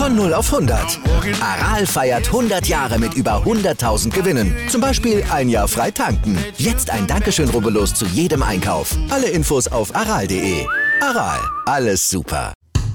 Von 0 auf 100. Aral feiert 100 Jahre mit über 100.000 Gewinnen. Zum Beispiel ein Jahr frei tanken. Jetzt ein Dankeschön, rubbellos zu jedem Einkauf. Alle Infos auf aral.de. Aral, alles super.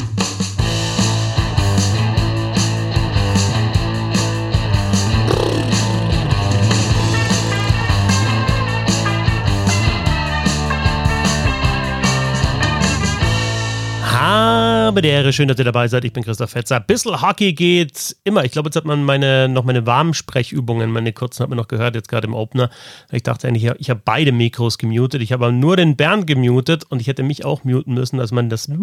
Habe die Ehre, schön, dass ihr dabei seid. Ich bin Christoph Fetzer. Bissl Hockey geht immer. Ich glaube, jetzt hat man meine warmen Sprechübungen, meine kurzen hat man noch gehört, jetzt gerade im Opener. Ich dachte eigentlich, ich habe beide Mikros gemutet. Ich habe aber nur den Bernd gemutet und ich hätte mich auch muten müssen, dass man das nicht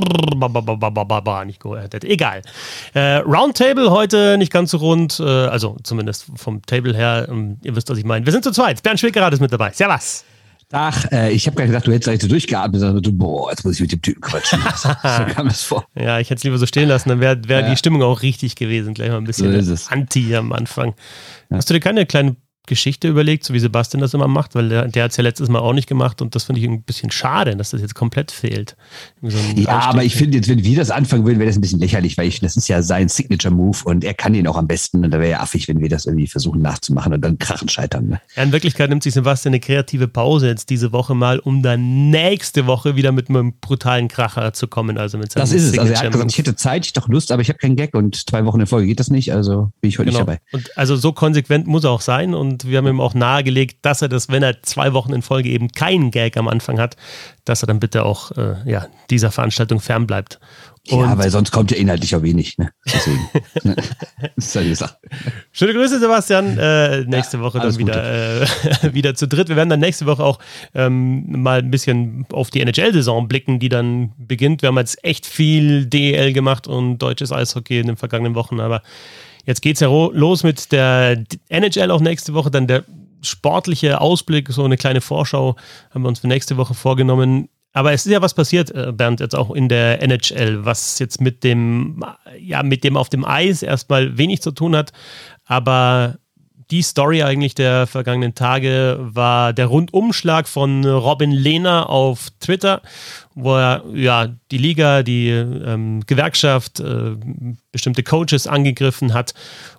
gehört hätte. Egal. Roundtable heute nicht ganz so rund, also zumindest vom Table her. Ihr wisst, was ich meine. Wir sind zu zweit. Bernd Schwickerath ist mit dabei. Servus. Ach, ich habe gerade gedacht, du hättest gleich so durchgeatmet, sondern boah, jetzt muss ich mit dem Typen quatschen. So kam es vor. Ja, ich hätte es lieber so stehen lassen, dann wäre die Stimmung auch richtig gewesen. Gleich mal ein bisschen so Anti am Anfang. Ja. Hast du dir keine kleine Geschichte überlegt, so wie Sebastian das immer macht? Weil der hat es ja letztes Mal auch nicht gemacht und das finde ich ein bisschen schade, dass das jetzt komplett fehlt. So aber ich finde jetzt, wenn wir das anfangen würden, wäre das ein bisschen lächerlich, weil das ist ja sein Signature-Move und er kann den auch am besten und da wäre ja affig, wenn wir das irgendwie versuchen nachzumachen und dann krachen scheitern. Ne? Ja, in Wirklichkeit nimmt sich Sebastian eine kreative Pause jetzt diese Woche mal, um dann nächste Woche wieder mit einem brutalen Kracher zu kommen. Also mit das ist es. Also er hat gesagt, ich hätte Zeit, ich doch Lust, aber ich habe keinen Gag und 2 Wochen in Folge geht das nicht, also bin ich heute nicht dabei. Und also so konsequent muss er auch sein und wir haben ihm auch nahegelegt, dass er das, wenn er 2 Wochen in Folge eben keinen Gag am Anfang hat, dass er dann bitte auch dieser Veranstaltung fernbleibt. Ja, weil sonst kommt ja inhaltlich auch wenig. Ne? Deswegen. Das ist ja die Sache. Schöne Grüße, Sebastian. Nächste Woche dann wieder zu dritt. Wir werden dann nächste Woche auch mal ein bisschen auf die NHL-Saison blicken, die dann beginnt. Wir haben jetzt echt viel DEL gemacht und deutsches Eishockey in den vergangenen Wochen, aber jetzt geht's ja los mit der NHL auch nächste Woche, dann der sportliche Ausblick, so eine kleine Vorschau haben wir uns für nächste Woche vorgenommen. Aber es ist ja was passiert, Bernd, jetzt auch in der NHL, was jetzt mit dem auf dem Eis erstmal wenig zu tun hat. Aber die Story eigentlich der vergangenen Tage war der Rundumschlag von Robin Lehner auf Twitter, wo er die Liga, die Gewerkschaft, bestimmte Coaches angegriffen hat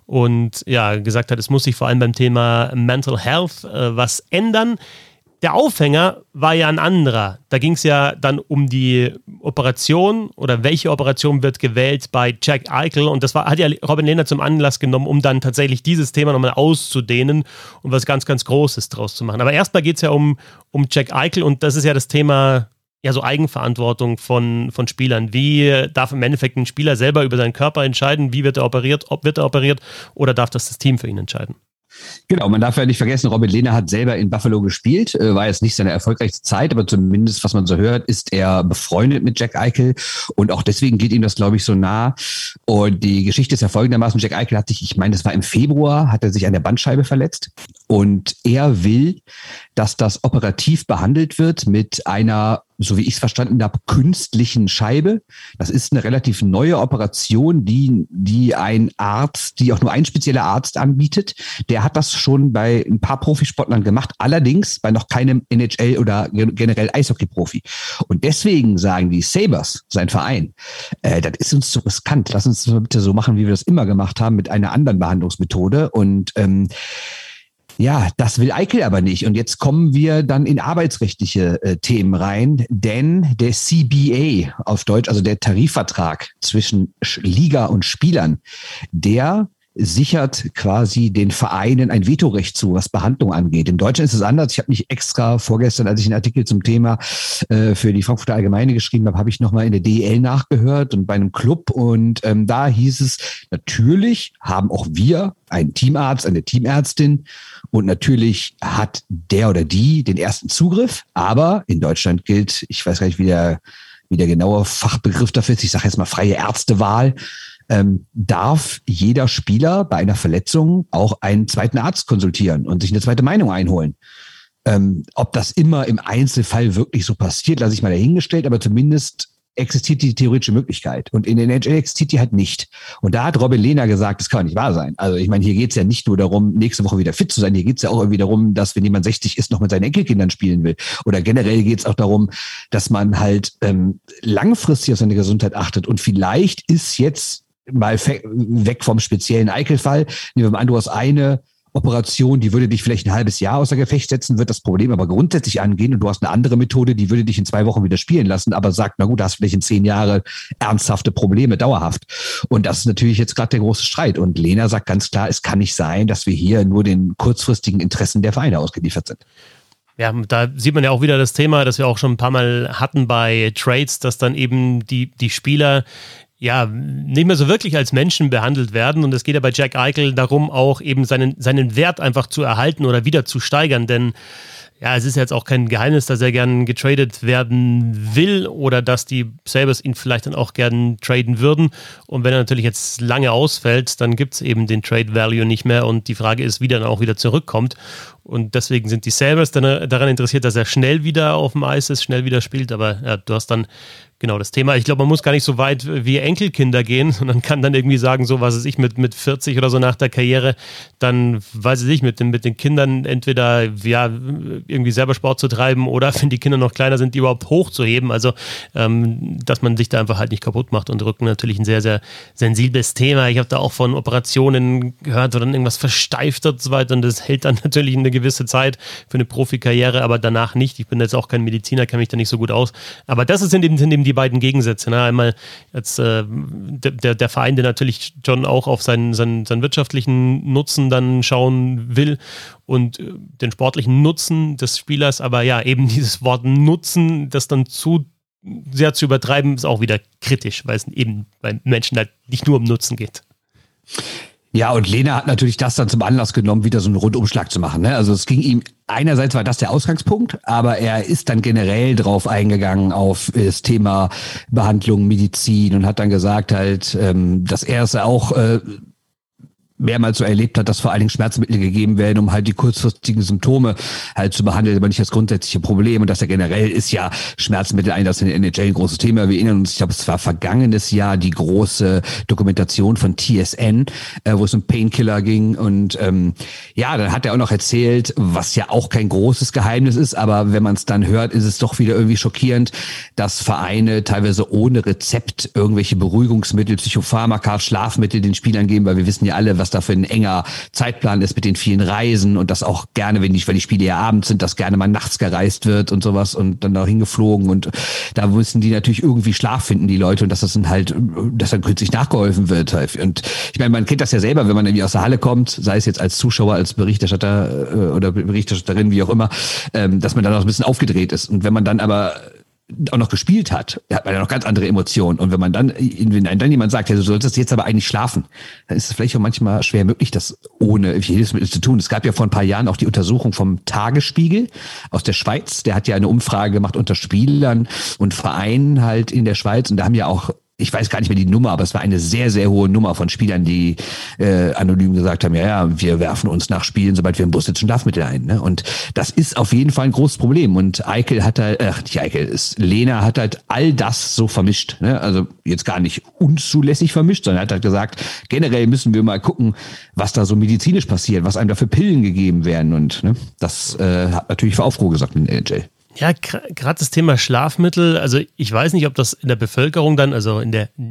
und gesagt hat, es muss sich vor allem beim Thema Mental Health was ändern. Der Aufhänger war ja ein anderer. Da ging es ja dann um die Operation oder welche Operation wird gewählt bei Jack Eichel. Und das hat ja Robin Lehner zum Anlass genommen, um dann tatsächlich dieses Thema nochmal auszudehnen und was ganz, ganz Großes draus zu machen. Aber erstmal geht es ja um Jack Eichel und das ist ja das Thema, so Eigenverantwortung von Spielern. Wie darf im Endeffekt ein Spieler selber über seinen Körper entscheiden? Wie wird er operiert? Ob wird er operiert? Oder darf das Team für ihn entscheiden? Genau, man darf ja nicht vergessen, Robin Lehner hat selber in Buffalo gespielt, war jetzt nicht seine erfolgreichste Zeit, aber zumindest, was man so hört, ist er befreundet mit Jack Eichel und auch deswegen geht ihm das, glaube ich, so nah. Und die Geschichte ist ja folgendermaßen, Jack Eichel hat sich, ich meine, das war im Februar, hat er sich an der Bandscheibe verletzt und er will, dass das operativ behandelt wird mit einer, so wie ich es verstanden habe, künstlichen Scheibe. Das ist eine relativ neue Operation, die ein Arzt, die auch nur ein spezieller Arzt anbietet. Der hat das schon bei ein paar Profisportlern gemacht, allerdings bei noch keinem NHL oder generell Eishockey-Profi. Und deswegen sagen die Sabres, sein Verein, das ist uns zu riskant. Lass uns das bitte so machen, wie wir das immer gemacht haben, mit einer anderen Behandlungsmethode. Und das will Eichel aber nicht. Und jetzt kommen wir dann in arbeitsrechtliche Themen rein, denn der CBA auf Deutsch, also der Tarifvertrag zwischen Liga und Spielern, der sichert quasi den Vereinen ein Vetorecht zu, was Behandlung angeht. In Deutschland ist es anders. Ich habe mich extra vorgestern, als ich einen Artikel zum Thema für die Frankfurter Allgemeine geschrieben habe, habe ich nochmal in der DEL nachgehört und bei einem Club. Und da hieß es, natürlich haben auch wir einen Teamarzt, eine Teamärztin und natürlich hat der oder die den ersten Zugriff. Aber in Deutschland gilt, ich weiß gar nicht, wie der genaue Fachbegriff dafür ist, ich sage jetzt mal freie Ärztewahl, darf jeder Spieler bei einer Verletzung auch einen zweiten Arzt konsultieren und sich eine zweite Meinung einholen. Ob das immer im Einzelfall wirklich so passiert, lasse ich mal dahingestellt, aber zumindest existiert die theoretische Möglichkeit. Und in der NHL existiert die halt nicht. Und da hat Robin Lehner gesagt, das kann nicht wahr sein. Also ich meine, hier geht es ja nicht nur darum, nächste Woche wieder fit zu sein. Hier geht es ja auch irgendwie darum, dass wenn jemand 60 ist, noch mit seinen Enkelkindern spielen will. Oder generell geht es auch darum, dass man halt langfristig auf seine Gesundheit achtet. Und vielleicht ist jetzt mal weg vom speziellen Eichel-Fall. Nehmen wir mal an, du hast eine Operation, die würde dich vielleicht ein halbes Jahr außer Gefecht setzen, wird das Problem aber grundsätzlich angehen und du hast eine andere Methode, die würde dich in 2 Wochen wieder spielen lassen, aber sagt, na gut, da hast du vielleicht in 10 Jahre ernsthafte Probleme, dauerhaft. Und das ist natürlich jetzt gerade der große Streit. Und Lehner sagt ganz klar, es kann nicht sein, dass wir hier nur den kurzfristigen Interessen der Vereine ausgeliefert sind. Ja, da sieht man ja auch wieder das Thema, das wir auch schon ein paar Mal hatten bei Trades, dass dann eben die Spieler ja nicht mehr so wirklich als Menschen behandelt werden. Und es geht ja bei Jack Eichel darum, auch eben seinen Wert einfach zu erhalten oder wieder zu steigern. Denn ja, es ist jetzt auch kein Geheimnis, dass er gern getradet werden will oder dass die Sabres ihn vielleicht dann auch gern traden würden. Und wenn er natürlich jetzt lange ausfällt, dann gibt es eben den Trade Value nicht mehr. Und die Frage ist, wie er dann auch wieder zurückkommt. Und deswegen sind die Sabres dann daran interessiert, dass er schnell wieder auf dem Eis ist, schnell wieder spielt. Aber ja, du hast dann genau das Thema. Ich glaube, man muss gar nicht so weit wie Enkelkinder gehen, sondern kann dann irgendwie sagen, so was weiß ich, mit 40 oder so nach der Karriere, dann weiß ich nicht, mit den Kindern entweder ja irgendwie selber Sport zu treiben oder wenn die Kinder noch kleiner sind, die überhaupt hochzuheben. Also, dass man sich da einfach halt nicht kaputt macht. Und Rücken natürlich ein sehr, sehr sensibles Thema. Ich habe da auch von Operationen gehört, wo dann irgendwas versteift und so weiter. Und das hält dann natürlich eine gewisse Zeit für eine Profikarriere, aber danach nicht. Ich bin jetzt auch kein Mediziner, kenne mich da nicht so gut aus. Aber das sind eben die beiden Gegensätze. Ne? Einmal jetzt der Verein, der natürlich schon auch auf seinen wirtschaftlichen Nutzen dann schauen will und den sportlichen Nutzen des Spielers, aber ja, eben dieses Wort Nutzen, das dann zu sehr zu übertreiben, ist auch wieder kritisch, weil es eben bei Menschen halt nicht nur um Nutzen geht. Ja, und Lehner hat natürlich das dann zum Anlass genommen, wieder so einen Rundumschlag zu machen. Ne? Also es ging ihm, einerseits war das der Ausgangspunkt, aber er ist dann generell drauf eingegangen auf das Thema Behandlung, Medizin und hat dann gesagt halt, dass er es auch mehrmals so erlebt hat, dass vor allen Dingen Schmerzmittel gegeben werden, um halt die kurzfristigen Symptome halt zu behandeln, aber nicht das grundsätzliche Problem. Und dass er generell ist ja Schmerzmitteleinsatz in der NHL ein großes Thema. Wir erinnern uns, ich glaube, es war vergangenes Jahr die große Dokumentation von TSN, wo es um Painkiller ging. Und ja, dann hat er auch noch erzählt, was ja auch kein großes Geheimnis ist, aber wenn man es dann hört, ist es doch wieder irgendwie schockierend, dass Vereine teilweise ohne Rezept irgendwelche Beruhigungsmittel, Psychopharmaka, Schlafmittel den Spielern geben, weil wir wissen ja alle, was da für ein enger Zeitplan ist mit den vielen Reisen und das auch gerne, weil die Spiele ja abends sind, dass gerne mal nachts gereist wird und sowas und dann da hingeflogen und da müssen die natürlich irgendwie Schlaf finden, die Leute, und dass das dann halt, dass dann kürzlich nachgeholfen wird. Und ich meine, man kennt das ja selber, wenn man irgendwie aus der Halle kommt, sei es jetzt als Zuschauer, als Berichterstatter oder Berichterstatterin, wie auch immer, dass man dann auch ein bisschen aufgedreht ist. Und wenn man dann aber auch noch gespielt hat man ja noch ganz andere Emotionen. Und wenn dann jemand sagt, ja, du solltest jetzt aber eigentlich schlafen, dann ist es vielleicht auch manchmal schwer möglich, das ohne Hilfsmittel zu tun. Es gab ja vor ein paar Jahren auch die Untersuchung vom Tagesspiegel aus der Schweiz. Der hat ja eine Umfrage gemacht unter Spielern und Vereinen halt in der Schweiz. Und da haben ja auch, ich weiß gar nicht mehr die Nummer, aber es war eine sehr, sehr hohe Nummer von Spielern, die anonym gesagt haben, ja, wir werfen uns nach Spielen, sobald wir im Bus sitzen, Schlafmittel ein. Ne? Und das ist auf jeden Fall ein großes Problem. Und Lehner hat halt all das so vermischt. Ne? Also jetzt gar nicht unzulässig vermischt, sondern hat halt gesagt, generell müssen wir mal gucken, was da so medizinisch passiert, was einem da für Pillen gegeben werden. Und ne, das hat natürlich für Aufruhr gesorgt in der NHL. Ja, gerade das Thema Schlafmittel, also ich weiß nicht, ob das in der Bevölkerung dann, also in der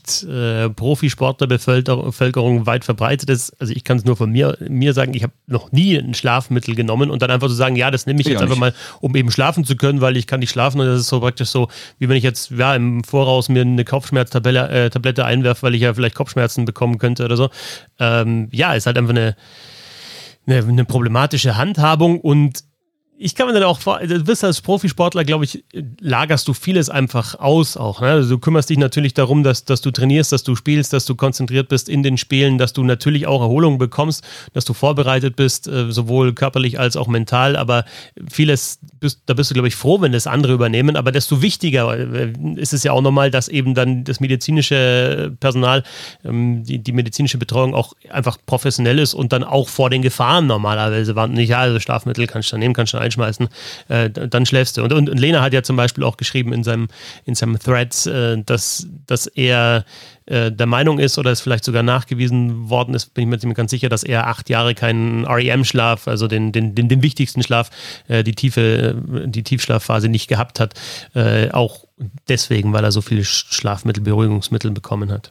Nicht-Profisportler-Bevölkerung weit verbreitet ist. Also ich kann es nur von mir sagen, ich habe noch nie ein Schlafmittel genommen und dann einfach zu sagen, ja, das nehme ich jetzt einfach mal, um eben schlafen zu können, weil ich kann nicht schlafen, und das ist so praktisch so, wie wenn ich jetzt im Voraus mir eine Kopfschmerztablette einwerfe, weil ich ja vielleicht Kopfschmerzen bekommen könnte oder so. Ja, ist halt einfach eine problematische Handhabung. Und ich kann mir dann auch, du bist als Profisportler, glaube ich, lagerst du vieles einfach aus auch. Ne? Also du kümmerst dich natürlich darum, dass du trainierst, dass du spielst, dass du konzentriert bist in den Spielen, dass du natürlich auch Erholung bekommst, dass du vorbereitet bist, sowohl körperlich als auch mental. Aber vieles, da bist du, glaube ich, froh, wenn das andere übernehmen. Aber desto wichtiger ist es ja auch nochmal, dass eben dann das medizinische Personal, die medizinische Betreuung auch einfach professionell ist und dann auch vor den Gefahren normalerweise warnt. Nicht, ja, also Schlafmittel kannst du nehmen, kannst du einschmeißen, dann schläfst du. Und Lehner hat ja zum Beispiel auch geschrieben in seinem Thread, dass er der Meinung ist, oder es vielleicht sogar nachgewiesen worden ist, bin ich mir ziemlich ganz sicher, dass er 8 Jahre keinen REM-Schlaf, also den wichtigsten Schlaf, die Tiefschlafphase nicht gehabt hat. Auch deswegen, weil er so viele Schlafmittel, Beruhigungsmittel bekommen hat.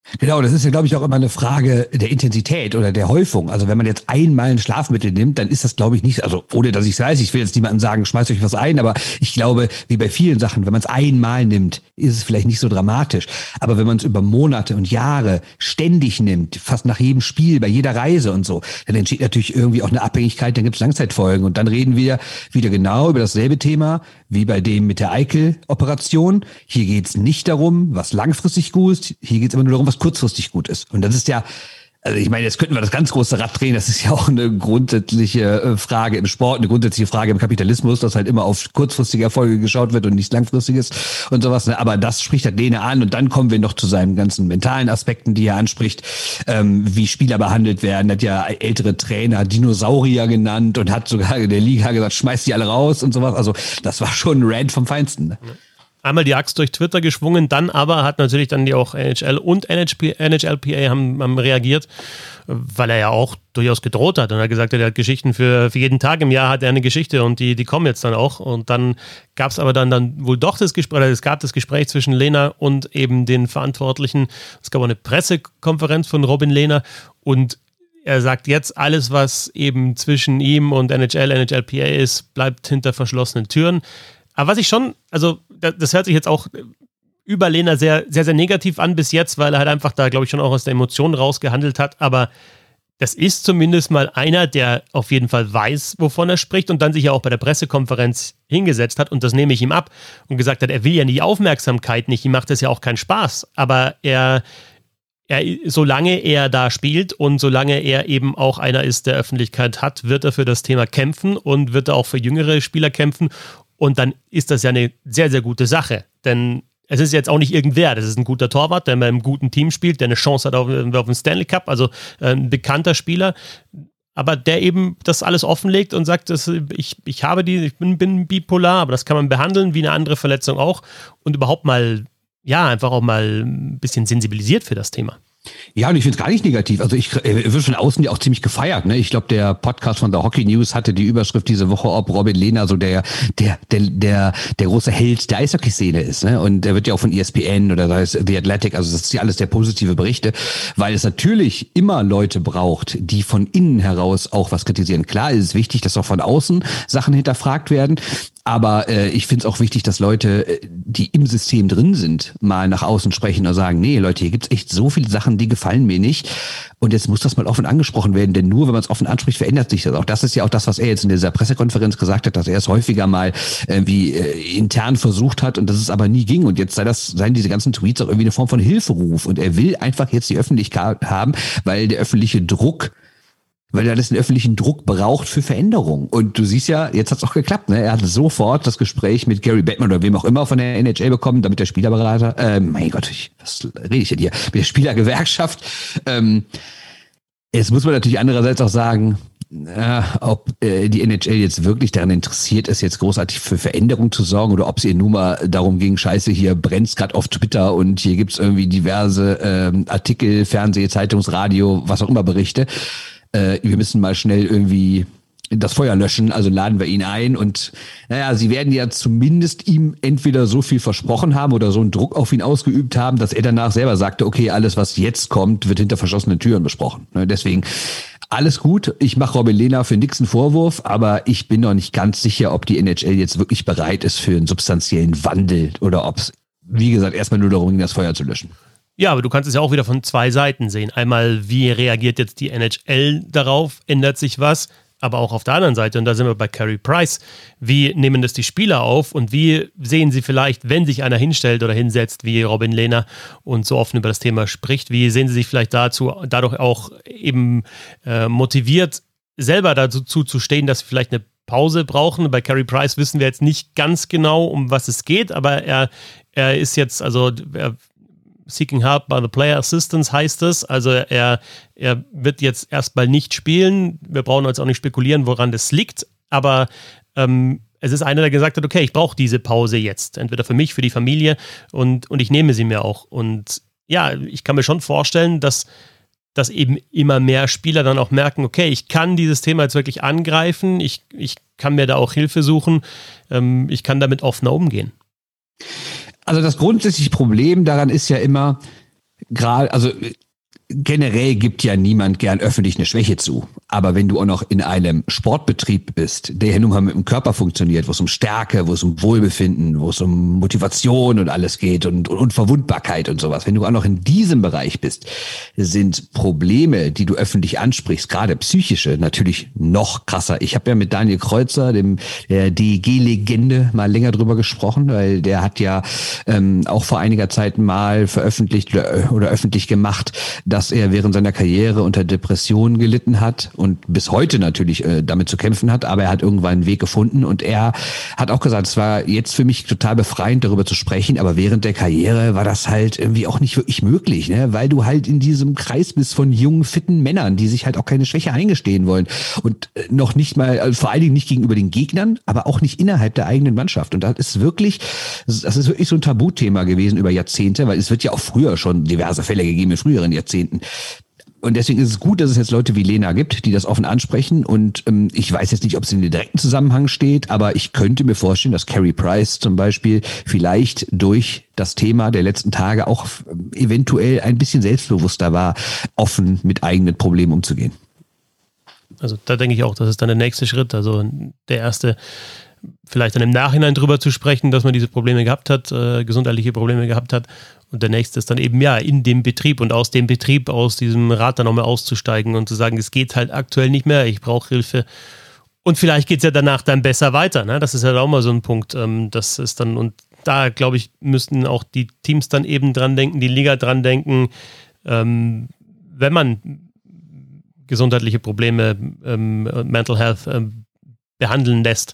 Genau, das ist ja, glaube ich, auch immer eine Frage der Intensität oder der Häufung. Also wenn man jetzt einmal ein Schlafmittel nimmt, dann ist das, glaube ich, nicht, also ohne dass ich es weiß, ich will jetzt niemandem sagen, schmeißt euch was ein, aber ich glaube, wie bei vielen Sachen, wenn man es einmal nimmt, ist es vielleicht nicht so dramatisch. Aber wenn man es über Monate und Jahre ständig nimmt, fast nach jedem Spiel, bei jeder Reise und so, dann entsteht natürlich irgendwie auch eine Abhängigkeit, dann gibt es Langzeitfolgen und dann reden wir wieder genau über dasselbe Thema wie bei dem mit der Eikel-Operation. Hier geht es nicht darum, was langfristig gut ist, hier geht es immer nur darum, was kurzfristig gut ist. Und das ist ja, also ich meine, jetzt könnten wir das ganz große Rad drehen, das ist ja auch eine grundsätzliche Frage im Sport, eine grundsätzliche Frage im Kapitalismus, dass halt immer auf kurzfristige Erfolge geschaut wird und nichts Langfristiges und sowas. Aber das spricht halt Lehne an und dann kommen wir noch zu seinen ganzen mentalen Aspekten, die er anspricht, wie Spieler behandelt werden. Er hat ja ältere Trainer Dinosaurier genannt und hat sogar in der Liga gesagt, schmeißt die alle raus und sowas. Also das war schon ein Rant vom Feinsten. Ne? Einmal die Axt durch Twitter geschwungen, dann aber hat natürlich dann die auch NHL und NHLPA haben reagiert, weil er ja auch durchaus gedroht hat und er hat gesagt, er hat Geschichten für jeden Tag im Jahr hat er eine Geschichte und die kommen jetzt dann auch. Und dann gab es aber dann wohl doch das Gespräch, es gab das Gespräch zwischen Lehner und eben den Verantwortlichen. Es gab auch eine Pressekonferenz von Robin Lehner und er sagt jetzt, alles, was eben zwischen ihm und NHLPA ist, bleibt hinter verschlossenen Türen. Aber was ich schon, also das hört sich jetzt auch über Lehner sehr, sehr, sehr negativ an bis jetzt, weil er halt einfach da, glaube ich, schon auch aus der Emotion rausgehandelt hat. Aber das ist zumindest mal einer, der auf jeden Fall weiß, wovon er spricht und dann sich ja auch bei der Pressekonferenz hingesetzt hat und das nehme ich ihm ab und gesagt hat, er will ja die Aufmerksamkeit nicht, ihm macht das ja auch keinen Spaß. Aber solange er da spielt und solange er eben auch einer ist, der Öffentlichkeit hat, wird er für das Thema kämpfen und wird er auch für jüngere Spieler kämpfen. Und dann ist das ja eine sehr, sehr gute Sache. Denn es ist jetzt auch nicht irgendwer. Das ist ein guter Torwart, der bei einem guten Team spielt, der eine Chance hat auf den Stanley Cup, also ein bekannter Spieler. Aber der eben das alles offenlegt und sagt, ich bin bipolar, aber das kann man behandeln wie eine andere Verletzung auch. Und überhaupt mal, ja, einfach auch mal ein bisschen sensibilisiert für das Thema. Ja, und ich finde es gar nicht negativ. Also ich wird von außen ja auch ziemlich gefeiert. Ne? Ich glaube, der Podcast von The Hockey News hatte die Überschrift diese Woche, ob Robin Lehner so der große Held der Eishockey-Szene ist. Ne? Und der wird ja auch von ESPN oder da ist The Athletic, also das ist ja alles sehr positive Berichte, weil es natürlich immer Leute braucht, die von innen heraus auch was kritisieren. Klar ist es wichtig, dass auch von außen Sachen hinterfragt werden. Aber ich finde es auch wichtig, dass Leute, die im System drin sind, mal nach außen sprechen und sagen, nee, Leute, hier gibt's echt so viele Sachen, die gefallen mir nicht. Und jetzt muss das mal offen angesprochen werden, denn nur wenn man es offen anspricht, verändert sich das. Auch das ist ja auch das, was er jetzt in dieser Pressekonferenz gesagt hat, dass er es häufiger mal intern versucht hat und dass es aber nie ging. Und jetzt seien diese ganzen Tweets auch irgendwie eine Form von Hilferuf. Und er will einfach jetzt die Öffentlichkeit haben, weil der öffentliche Druck, weil er das einen öffentlichen Druck braucht für Veränderung. Und du siehst ja, jetzt hat's auch geklappt, ne? Er hat sofort das Gespräch mit Gary Bettman oder wem auch immer von der NHL bekommen, damit der Spielerberater, mein Gott, was rede ich denn hier? Mit der Spielergewerkschaft. Jetzt muss man natürlich andererseits auch sagen, ob die NHL jetzt wirklich daran interessiert ist, jetzt großartig für Veränderung zu sorgen oder ob es ihr nur mal darum ging, scheiße, hier brennt's gerade auf Twitter und hier gibt's irgendwie diverse Artikel, Fernseh, Zeitungsradio, was auch immer Berichte. Wir müssen mal schnell irgendwie das Feuer löschen, also laden wir ihn ein und naja, sie werden ja zumindest ihm entweder so viel versprochen haben oder so einen Druck auf ihn ausgeübt haben, dass er danach selber sagte, okay, alles, was jetzt kommt, wird hinter verschlossenen Türen besprochen. Deswegen alles gut, ich mache Robin Lehner für nix einen Vorwurf, aber ich bin noch nicht ganz sicher, ob die NHL jetzt wirklich bereit ist für einen substanziellen Wandel oder ob es, wie gesagt, erstmal nur darum ging, das Feuer zu löschen. Ja, aber du kannst es ja auch wieder von zwei Seiten sehen. Einmal, wie reagiert jetzt die NHL darauf? Ändert sich was? Aber auch auf der anderen Seite, und da sind wir bei Carey Price, wie nehmen das die Spieler auf und wie sehen sie vielleicht, wenn sich einer hinstellt oder hinsetzt wie Robin Lehner und so offen über das Thema spricht, wie sehen sie sich vielleicht dadurch auch eben motiviert, selber dazu zu stehen, dass sie vielleicht eine Pause brauchen. Bei Carey Price wissen wir jetzt nicht ganz genau, um was es geht, aber er ist jetzt, also Seeking Help by the Player Assistance heißt es. Also er wird jetzt erstmal nicht spielen. Wir brauchen jetzt auch nicht spekulieren, woran das liegt. Aber es ist einer, der gesagt hat, okay, ich brauche diese Pause jetzt. Entweder für mich, für die Familie und ich nehme sie mir auch. Und ja, ich kann mir schon vorstellen, dass eben immer mehr Spieler dann auch merken, okay, ich kann dieses Thema jetzt wirklich angreifen. Ich kann mir da auch Hilfe suchen. Ich kann damit offener umgehen. Also das grundsätzliche Problem daran ist ja immer, gerade, also generell gibt ja niemand gern öffentlich eine Schwäche zu. Aber wenn du auch noch in einem Sportbetrieb bist, der ja nun mal mit dem Körper funktioniert, wo es um Stärke, wo es um Wohlbefinden, wo es um Motivation und alles geht und Verwundbarkeit und sowas. Wenn du auch noch in diesem Bereich bist, sind Probleme, die du öffentlich ansprichst, gerade psychische, natürlich noch krasser. Ich habe ja mit Daniel Kreuzer, der DEG-Legende, mal länger drüber gesprochen, weil der hat ja auch vor einiger Zeit mal veröffentlicht oder öffentlich gemacht, dass er während seiner Karriere unter Depressionen gelitten hat und bis heute natürlich damit zu kämpfen hat, aber er hat irgendwann einen Weg gefunden und er hat auch gesagt, es war jetzt für mich total befreiend, darüber zu sprechen, aber während der Karriere war das halt irgendwie auch nicht wirklich möglich, ne? Weil du halt in diesem Kreis bist von jungen, fitten Männern, die sich halt auch keine Schwäche eingestehen wollen und noch nicht mal, also vor allen Dingen nicht gegenüber den Gegnern, aber auch nicht innerhalb der eigenen Mannschaft und das ist wirklich so ein Tabuthema gewesen über Jahrzehnte, weil es wird ja auch früher schon diverse Fälle gegeben in früheren Jahrzehnten. Und deswegen ist es gut, dass es jetzt Leute wie Lena gibt, die das offen ansprechen. Und ich weiß jetzt nicht, ob es in einem direkten Zusammenhang steht, aber ich könnte mir vorstellen, dass Carey Price zum Beispiel vielleicht durch das Thema der letzten Tage auch eventuell ein bisschen selbstbewusster war, offen mit eigenen Problemen umzugehen. Also da denke ich auch, das ist dann der nächste Schritt. Also der erste, vielleicht dann im Nachhinein drüber zu sprechen, dass man diese Probleme gehabt hat, gesundheitliche Probleme gehabt hat. Und der nächste ist dann eben, ja, in dem Betrieb und aus dem Betrieb, aus diesem Rad dann nochmal auszusteigen und zu sagen, es geht halt aktuell nicht mehr, ich brauche Hilfe. Und vielleicht geht es ja danach dann besser weiter. Ne? Das ist halt auch mal so ein Punkt. Das ist dann, und da, glaube ich, müssten auch die Teams dann eben dran denken, die Liga dran denken, wenn man gesundheitliche Probleme, Mental Health behandeln lässt,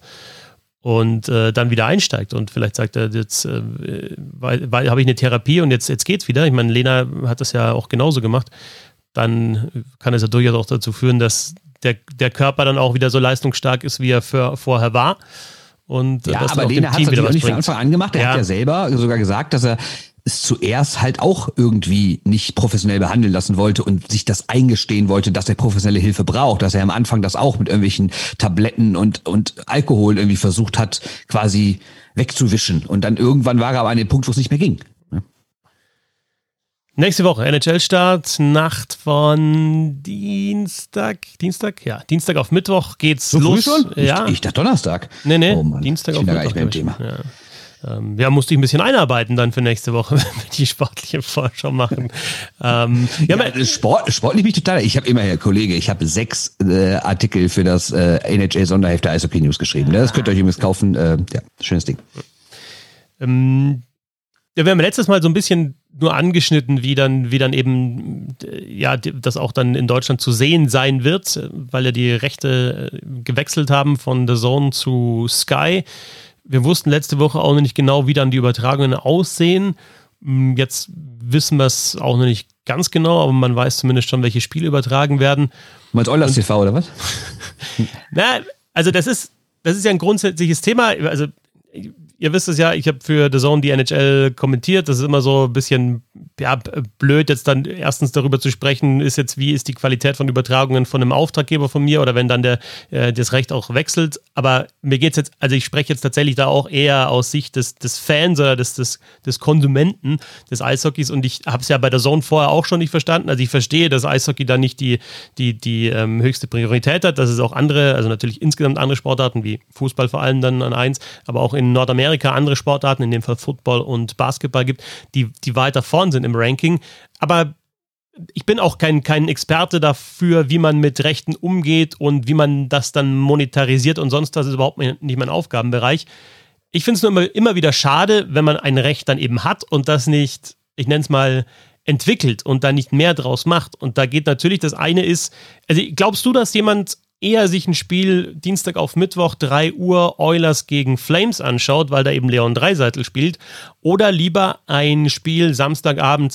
und dann wieder einsteigt und vielleicht sagt er, jetzt habe ich eine Therapie und jetzt geht's wieder. Ich meine, Lena hat das ja auch genauso gemacht. Dann kann es ja durchaus auch dazu führen, dass der Körper dann auch wieder so leistungsstark ist, wie er vorher war. Und ja, aber Lena hat es natürlich auch nicht von Anfang an gemacht. Er hat ja selber sogar gesagt, dass er es zuerst halt auch irgendwie nicht professionell behandeln lassen wollte und sich das eingestehen wollte, dass er professionelle Hilfe braucht, dass er am Anfang das auch mit irgendwelchen Tabletten und Alkohol irgendwie versucht hat, quasi wegzuwischen. Und dann irgendwann war er aber an dem Punkt, wo es nicht mehr ging. Nächste Woche, NHL-Start, Nacht von Dienstag auf Mittwoch geht's so los. Früh schon? Ja. Ich dachte Donnerstag. Nee, oh Mann, Dienstag auf Mittwoch. Ich bin gar nicht mehr im Thema. Ja. Musste ich ein bisschen einarbeiten dann für nächste Woche, wenn wir die sportliche Vorschau machen. Sportlich bin ich total. Ich habe immerhin, Kollege, ich habe 6 Artikel für das NHL-Sonderheft der Eishockey News geschrieben. Das könnt ihr euch übrigens kaufen. Ja, schönes Ding. Wir haben letztes Mal so ein bisschen nur angeschnitten, wie dann eben das auch dann in Deutschland zu sehen sein wird, weil ja die Rechte gewechselt haben von The Zone zu Sky. Wir wussten letzte Woche auch noch nicht genau, wie dann die Übertragungen aussehen. Jetzt wissen wir es auch noch nicht ganz genau, aber man weiß zumindest schon, welche Spiele übertragen werden. Du meinst Oilers TV oder was? Na, also das ist ja ein grundsätzliches Thema. Also ihr wisst es ja, ich habe für The Zone die NHL kommentiert. Das ist immer so ein bisschen blöd, jetzt dann erstens darüber zu sprechen, wie ist die Qualität von Übertragungen von einem Auftraggeber von mir oder wenn dann das Recht auch wechselt. Aber mir geht es jetzt, also ich spreche jetzt tatsächlich da auch eher aus Sicht des Fans oder des Konsumenten des Eishockeys und ich habe es ja bei The Zone vorher auch schon nicht verstanden. Also ich verstehe, dass Eishockey da nicht die höchste Priorität hat, dass es auch andere, also natürlich insgesamt andere Sportarten wie Fußball vor allem dann an 1, aber auch in Nordamerika andere Sportarten, in dem Fall Football und Basketball gibt, die weiter vorn sind im Ranking. Aber ich bin auch kein Experte dafür, wie man mit Rechten umgeht und wie man das dann monetarisiert und sonst, das ist überhaupt nicht mein Aufgabenbereich. Ich finde es nur immer wieder schade, wenn man ein Recht dann eben hat und das nicht, ich nenne es mal, entwickelt und da nicht mehr draus macht. Und da geht natürlich, das eine ist, also glaubst du, dass jemand eher sich ein Spiel Dienstag auf Mittwoch 3 Uhr Oilers gegen Flames anschaut, weil da eben Leon Draisaitl spielt, oder lieber ein Spiel Samstagabend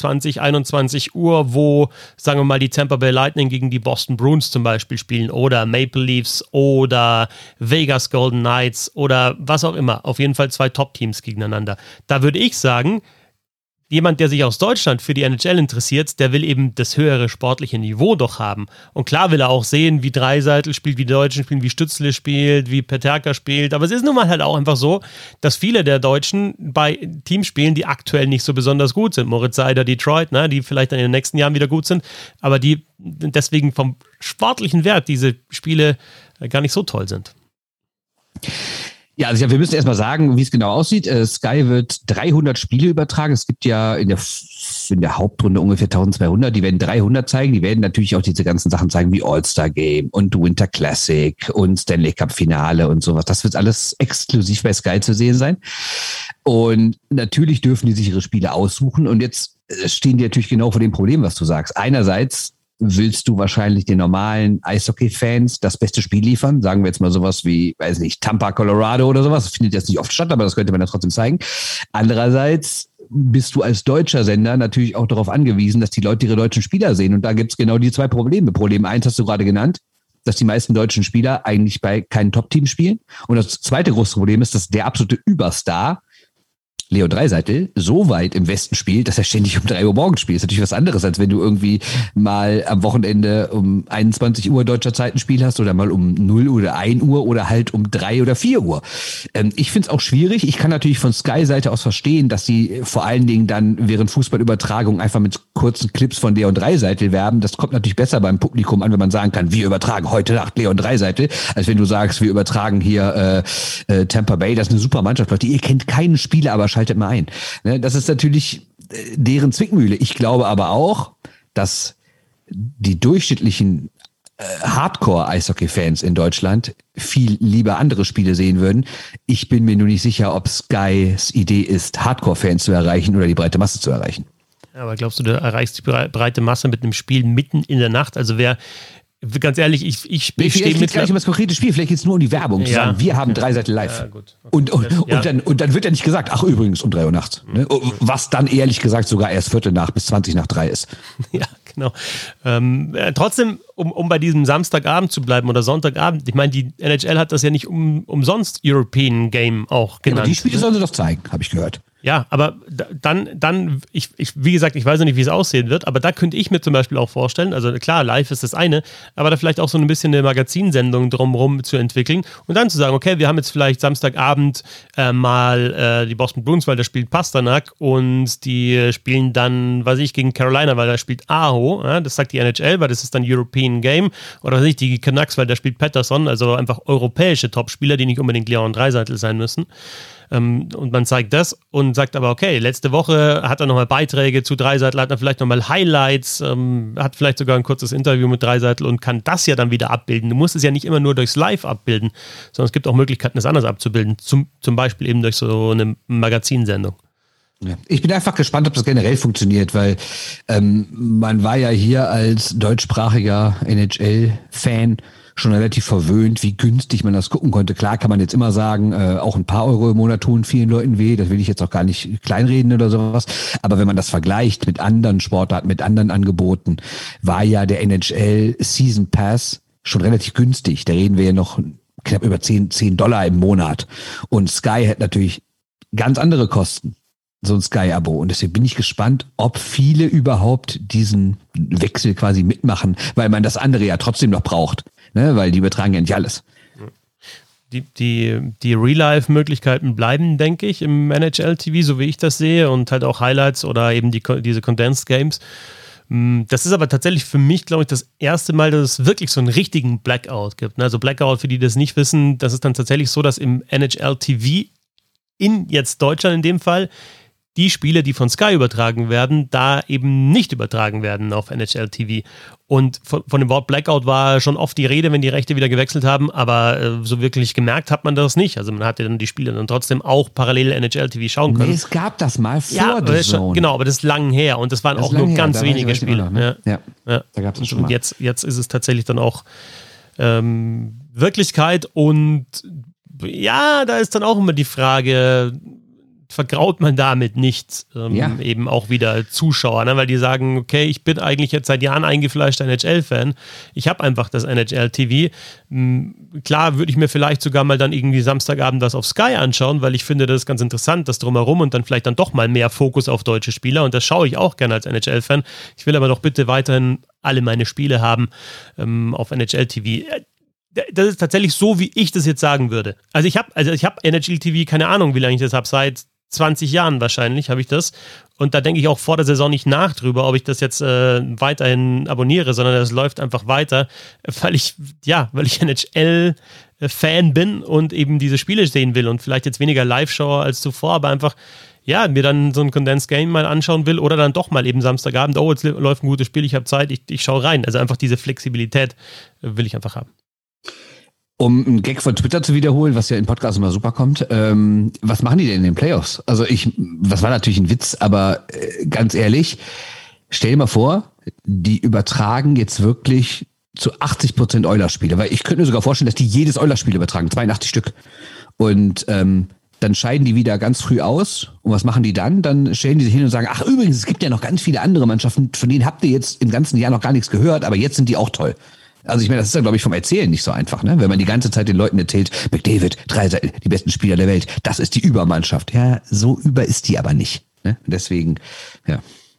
21 Uhr, wo, sagen wir mal, die Tampa Bay Lightning gegen die Boston Bruins zum Beispiel spielen oder Maple Leafs oder Vegas Golden Knights oder was auch immer. Auf jeden Fall 2 Top-Teams gegeneinander. Da würde ich sagen, jemand, der sich aus Deutschland für die NHL interessiert, der will eben das höhere sportliche Niveau doch haben. Und klar will er auch sehen, wie Draisaitl spielt, wie die Deutschen spielen, wie Stützle spielt, wie Peterka spielt. Aber es ist nun mal halt auch einfach so, dass viele der Deutschen bei Teams spielen, die aktuell nicht so besonders gut sind. Moritz Seider, Detroit, ne, die vielleicht dann in den nächsten Jahren wieder gut sind, aber die deswegen vom sportlichen Wert diese Spiele gar nicht so toll sind. Ja, also wir müssen erstmal sagen, wie es genau aussieht. Sky wird 300 Spiele übertragen. Es gibt ja in der Hauptrunde ungefähr 1200. Die werden 300 zeigen. Die werden natürlich auch diese ganzen Sachen zeigen wie All-Star Game und Winter Classic und Stanley Cup Finale und sowas. Das wird alles exklusiv bei Sky zu sehen sein. Und natürlich dürfen die sich ihre Spiele aussuchen. Und jetzt stehen die natürlich genau vor dem Problem, was du sagst. Einerseits willst du wahrscheinlich den normalen Eishockey-Fans das beste Spiel liefern. Sagen wir jetzt mal sowas wie, weiß nicht, Tampa, Colorado oder sowas. Das findet jetzt nicht oft statt, aber das könnte man ja trotzdem zeigen. Andererseits bist du als deutscher Sender natürlich auch darauf angewiesen, dass die Leute ihre deutschen Spieler sehen. Und da gibt es genau die zwei Probleme. Problem 1 hast du gerade genannt, dass die meisten deutschen Spieler eigentlich bei keinem Top-Team spielen. Und das zweite große Problem ist, dass der absolute Überstar Leon Draisaitl so weit im Westen spielt, dass er ständig um 3 Uhr morgens spielt. Das ist natürlich was anderes, als wenn du irgendwie mal am Wochenende um 21 Uhr deutscher Zeit ein Spiel hast oder mal um 0 oder 1 Uhr oder halt um 3 oder 4 Uhr. Ich finde es auch schwierig. Ich kann natürlich von Sky-Seite aus verstehen, dass sie vor allen Dingen dann während Fußballübertragung einfach mit kurzen Clips von Leon Draisaitl werben. Das kommt natürlich besser beim Publikum an, wenn man sagen kann, wir übertragen heute Nacht Leon Draisaitl, als wenn du sagst, wir übertragen hier Tampa Bay. Das ist eine super Mannschaft, Leute. Ihr kennt keinen Spieler, aber schaltet mal ein. Das ist natürlich deren Zwickmühle. Ich glaube aber auch, dass die durchschnittlichen Hardcore-Eishockey-Fans in Deutschland viel lieber andere Spiele sehen würden. Ich bin mir nur nicht sicher, ob Skys Idee ist, Hardcore-Fans zu erreichen oder die breite Masse zu erreichen. Aber glaubst du, du erreichst die breite Masse mit einem Spiel mitten in der Nacht? Also ganz ehrlich, ich stehe mit... Vielleicht geht es gar nicht um das konkrete Spiel, vielleicht geht es nur um die Werbung. Zu sagen, wir haben Draisaitl live. Ja, gut. Okay. Und dann wird ja nicht gesagt, ach übrigens um 3 Uhr nachts. Ne? Was dann ehrlich gesagt sogar erst 2:15 bis 2:20 ist. Ja, genau. Trotzdem, um bei diesem Samstagabend zu bleiben oder Sonntagabend, ich meine, die NHL hat das ja nicht umsonst European Game auch genannt. Genau, die Spiele sollen sie doch zeigen, habe ich gehört. Ja, aber dann wie gesagt, ich weiß noch nicht, wie es aussehen wird, aber da könnte ich mir zum Beispiel auch vorstellen, also klar, live ist das eine, aber da vielleicht auch so ein bisschen eine Magazinsendung drumherum zu entwickeln und dann zu sagen, okay, wir haben jetzt vielleicht Samstagabend mal die Boston Bruins, weil da spielt Pasternak und die spielen dann, weiß ich, gegen Carolina, weil da spielt Aho, ja, das sagt die NHL, weil das ist dann European Game, oder weiß ich, die Canucks, weil da spielt Pettersson, also einfach europäische Topspieler, die nicht unbedingt Leon Draisaitl sein müssen. Und man zeigt das und sagt aber, okay, letzte Woche hat er nochmal Beiträge zu Draisaitl, hat er vielleicht nochmal Highlights, hat vielleicht sogar ein kurzes Interview mit Draisaitl und kann das ja dann wieder abbilden. Du musst es ja nicht immer nur durchs Live abbilden, sondern es gibt auch Möglichkeiten, es anders abzubilden, zum Beispiel eben durch so eine Magazinsendung. Ja. Ich bin einfach gespannt, ob das generell funktioniert, weil man war ja hier als deutschsprachiger NHL-Fan schon relativ verwöhnt, wie günstig man das gucken konnte. Klar kann man jetzt immer sagen, auch ein paar Euro im Monat tun vielen Leuten weh, das will ich jetzt auch gar nicht kleinreden oder sowas, aber wenn man das vergleicht mit anderen Sportarten, mit anderen Angeboten, war ja der NHL Season Pass schon relativ günstig. Da reden wir ja noch knapp über $10 im Monat und Sky hat natürlich ganz andere Kosten, so ein Sky-Abo. Und deswegen bin ich gespannt, ob viele überhaupt diesen Wechsel quasi mitmachen, weil man das andere ja trotzdem noch braucht. Ne, weil die übertragen ja nicht alles. Die Real-Life-Möglichkeiten bleiben, denke ich, im NHL-TV, so wie ich das sehe, und halt auch Highlights oder eben diese Condensed Games. Das ist aber tatsächlich für mich, glaube ich, das erste Mal, dass es wirklich so einen richtigen Blackout gibt. Also Blackout, für die das nicht wissen, das ist dann tatsächlich so, dass im NHL-TV in jetzt Deutschland in dem Fall die Spiele, die von Sky übertragen werden, da eben nicht übertragen werden auf NHL TV. Und von dem Wort Blackout war schon oft die Rede, wenn die Rechte wieder gewechselt haben, aber so wirklich gemerkt hat man das nicht. Also man hatte dann die Spiele dann trotzdem auch parallel NHL TV schauen können. Nee, es gab das mal vor der Zone. Genau, aber das ist lang her und das waren auch nur ganz wenige Spiele. Ne? Ja, da gab es schon mal. Und jetzt ist es tatsächlich dann auch Wirklichkeit und ja, da ist dann auch immer die Frage, vergraut man damit nicht eben auch wieder Zuschauer, ne? Weil die sagen, okay, ich bin eigentlich jetzt seit Jahren eingefleischter NHL-Fan, ich habe einfach das NHL-TV. Klar würde ich mir vielleicht sogar mal dann irgendwie Samstagabend was auf Sky anschauen, weil ich finde, das ist ganz interessant, das Drumherum und dann vielleicht dann doch mal mehr Fokus auf deutsche Spieler und das schaue ich auch gerne als NHL-Fan. Ich will aber doch bitte weiterhin alle meine Spiele haben auf NHL-TV. Das ist tatsächlich so, wie ich das jetzt sagen würde. Also ich habe NHL-TV, keine Ahnung, wie lange ich das habe, seit 20 Jahren wahrscheinlich habe ich das. Und da denke ich auch vor der Saison nicht nach drüber, ob ich das jetzt weiterhin abonniere, sondern das läuft einfach weiter, weil ich NHL-Fan bin und eben diese Spiele sehen will und vielleicht jetzt weniger Live-Schauer als zuvor, aber einfach mir dann so ein Condensed Game mal anschauen will oder dann doch mal eben Samstagabend, jetzt läuft ein gutes Spiel, ich habe Zeit, ich schaue rein. Also einfach diese Flexibilität will ich einfach haben. Um einen Gag von Twitter zu wiederholen, was ja in Podcasts immer super kommt, was machen die denn in den Playoffs? Also das war natürlich ein Witz, aber ganz ehrlich, stell dir mal vor, die übertragen jetzt wirklich zu 80% Oilers-Spiele, weil ich könnte mir sogar vorstellen, dass die jedes Oilers-Spiel übertragen, 82 Stück. Und dann scheiden die wieder ganz früh aus. Und was machen die dann? Dann stellen die sich hin und sagen, ach übrigens, es gibt ja noch ganz viele andere Mannschaften, von denen habt ihr jetzt im ganzen Jahr noch gar nichts gehört, aber jetzt sind die auch toll. Also ich meine, das ist ja, glaube ich, vom Erzählen nicht so einfach, ne? Wenn man die ganze Zeit den Leuten erzählt, McDavid, Dreiser, die besten Spieler der Welt, das ist die Übermannschaft. Ja, so über ist die aber nicht. Ne? Deswegen, ja.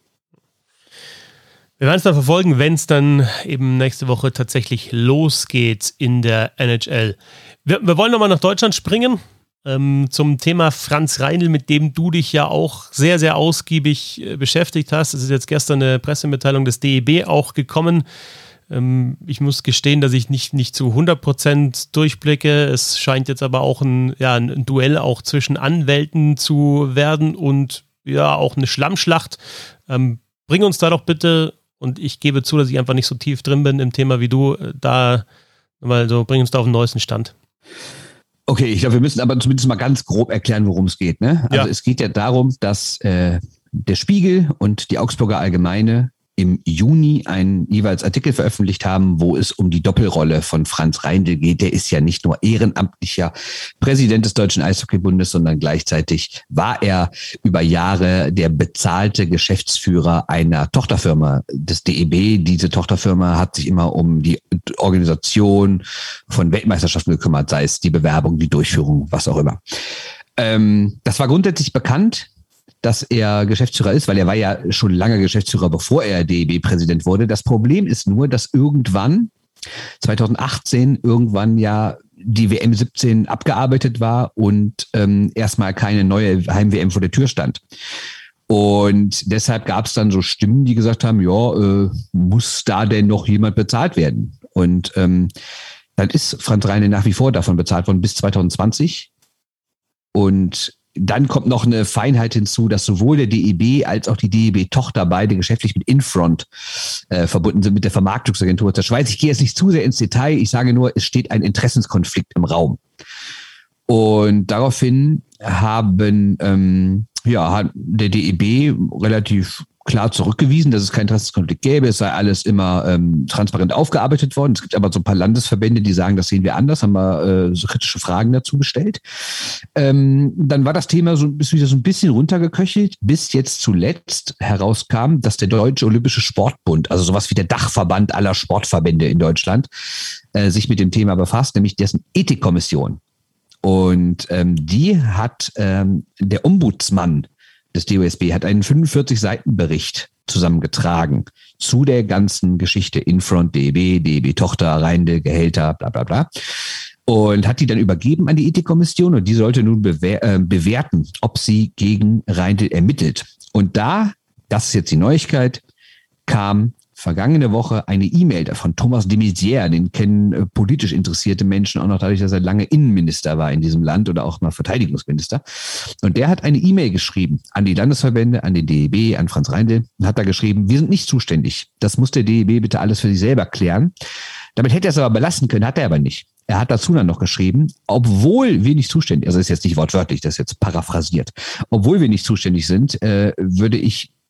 Wir werden es dann verfolgen, wenn es dann eben nächste Woche tatsächlich losgeht in der NHL. Wir wollen nochmal nach Deutschland springen. Zum Thema Franz Reindl, mit dem du dich ja auch sehr, sehr ausgiebig beschäftigt hast. Es ist jetzt gestern eine Pressemitteilung des DEB auch gekommen. Ich muss gestehen, dass ich nicht zu 100% durchblicke. Es scheint jetzt aber auch ein Duell auch zwischen Anwälten zu werden und ja auch eine Schlammschlacht. Bring uns da doch bitte, und ich gebe zu, dass ich einfach nicht so tief drin bin im Thema wie du, bring uns da auf den neuesten Stand. Okay, ich glaube, wir müssen aber zumindest mal ganz grob erklären, worum es geht. Ne? Also Es geht ja darum, dass der Spiegel und die Augsburger Allgemeine im Juni einen jeweils Artikel veröffentlicht haben, wo es um die Doppelrolle von Franz Reindl geht. Der ist ja nicht nur ehrenamtlicher Präsident des Deutschen Eishockeybundes, sondern gleichzeitig war er über Jahre der bezahlte Geschäftsführer einer Tochterfirma des DEB. Diese Tochterfirma hat sich immer um die Organisation von Weltmeisterschaften gekümmert, sei es die Bewerbung, die Durchführung, was auch immer. Das war grundsätzlich bekannt, dass er Geschäftsführer ist, weil er war ja schon lange Geschäftsführer, bevor er DEB-Präsident wurde. Das Problem ist nur, dass 2018 ja die WM 17 abgearbeitet war und erstmal keine neue Heim-WM vor der Tür stand. Und deshalb gab es dann so Stimmen, die gesagt haben, muss da denn noch jemand bezahlt werden? Und dann ist Franz Reindl nach wie vor davon bezahlt worden bis 2020. Und dann kommt noch eine Feinheit hinzu, dass sowohl der DEB als auch die DEB-Tochter beide geschäftlich mit Infront verbunden sind, mit der Vermarktungsagentur der Schweiz. Ich gehe jetzt nicht zu sehr ins Detail, ich sage nur, es steht ein Interessenskonflikt im Raum. Und daraufhin hat der DEB relativ klar zurückgewiesen, dass es keinen Interessenskonflikt gäbe. Es sei alles immer transparent aufgearbeitet worden. Es gibt aber so ein paar Landesverbände, die sagen, das sehen wir anders, haben wir so kritische Fragen dazu gestellt. Dann war das Thema wieder so ein bisschen runtergeköchelt, bis jetzt zuletzt herauskam, dass der Deutsche Olympische Sportbund, also sowas wie der Dachverband aller Sportverbände in Deutschland, sich mit dem Thema befasst, nämlich dessen Ethikkommission. Und die hat der Ombudsmann des DOSB hat einen 45-Seiten-Bericht zusammengetragen zu der ganzen Geschichte Infront, DEB, DEB-Tochter, Reindl, Gehälter, bla bla bla. Und hat die dann übergeben an die Ethikkommission und die sollte nun bewerten, ob sie gegen Reindl ermittelt. Und das ist jetzt die Neuigkeit, kam vergangene Woche eine E-Mail von Thomas de Maizière, den kennen politisch interessierte Menschen auch noch dadurch, dass er lange Innenminister war in diesem Land oder auch mal Verteidigungsminister. Und der hat eine E-Mail geschrieben an die Landesverbände, an den DEB, an Franz Reindl und hat da geschrieben, wir sind nicht zuständig. Das muss der DEB bitte alles für sich selber klären. Damit hätte er es aber belassen können, hat er aber nicht. Er hat dazu dann noch geschrieben, obwohl wir nicht zuständig, also das ist jetzt nicht wortwörtlich, das ist jetzt paraphrasiert, obwohl wir nicht zuständig sind, würde ich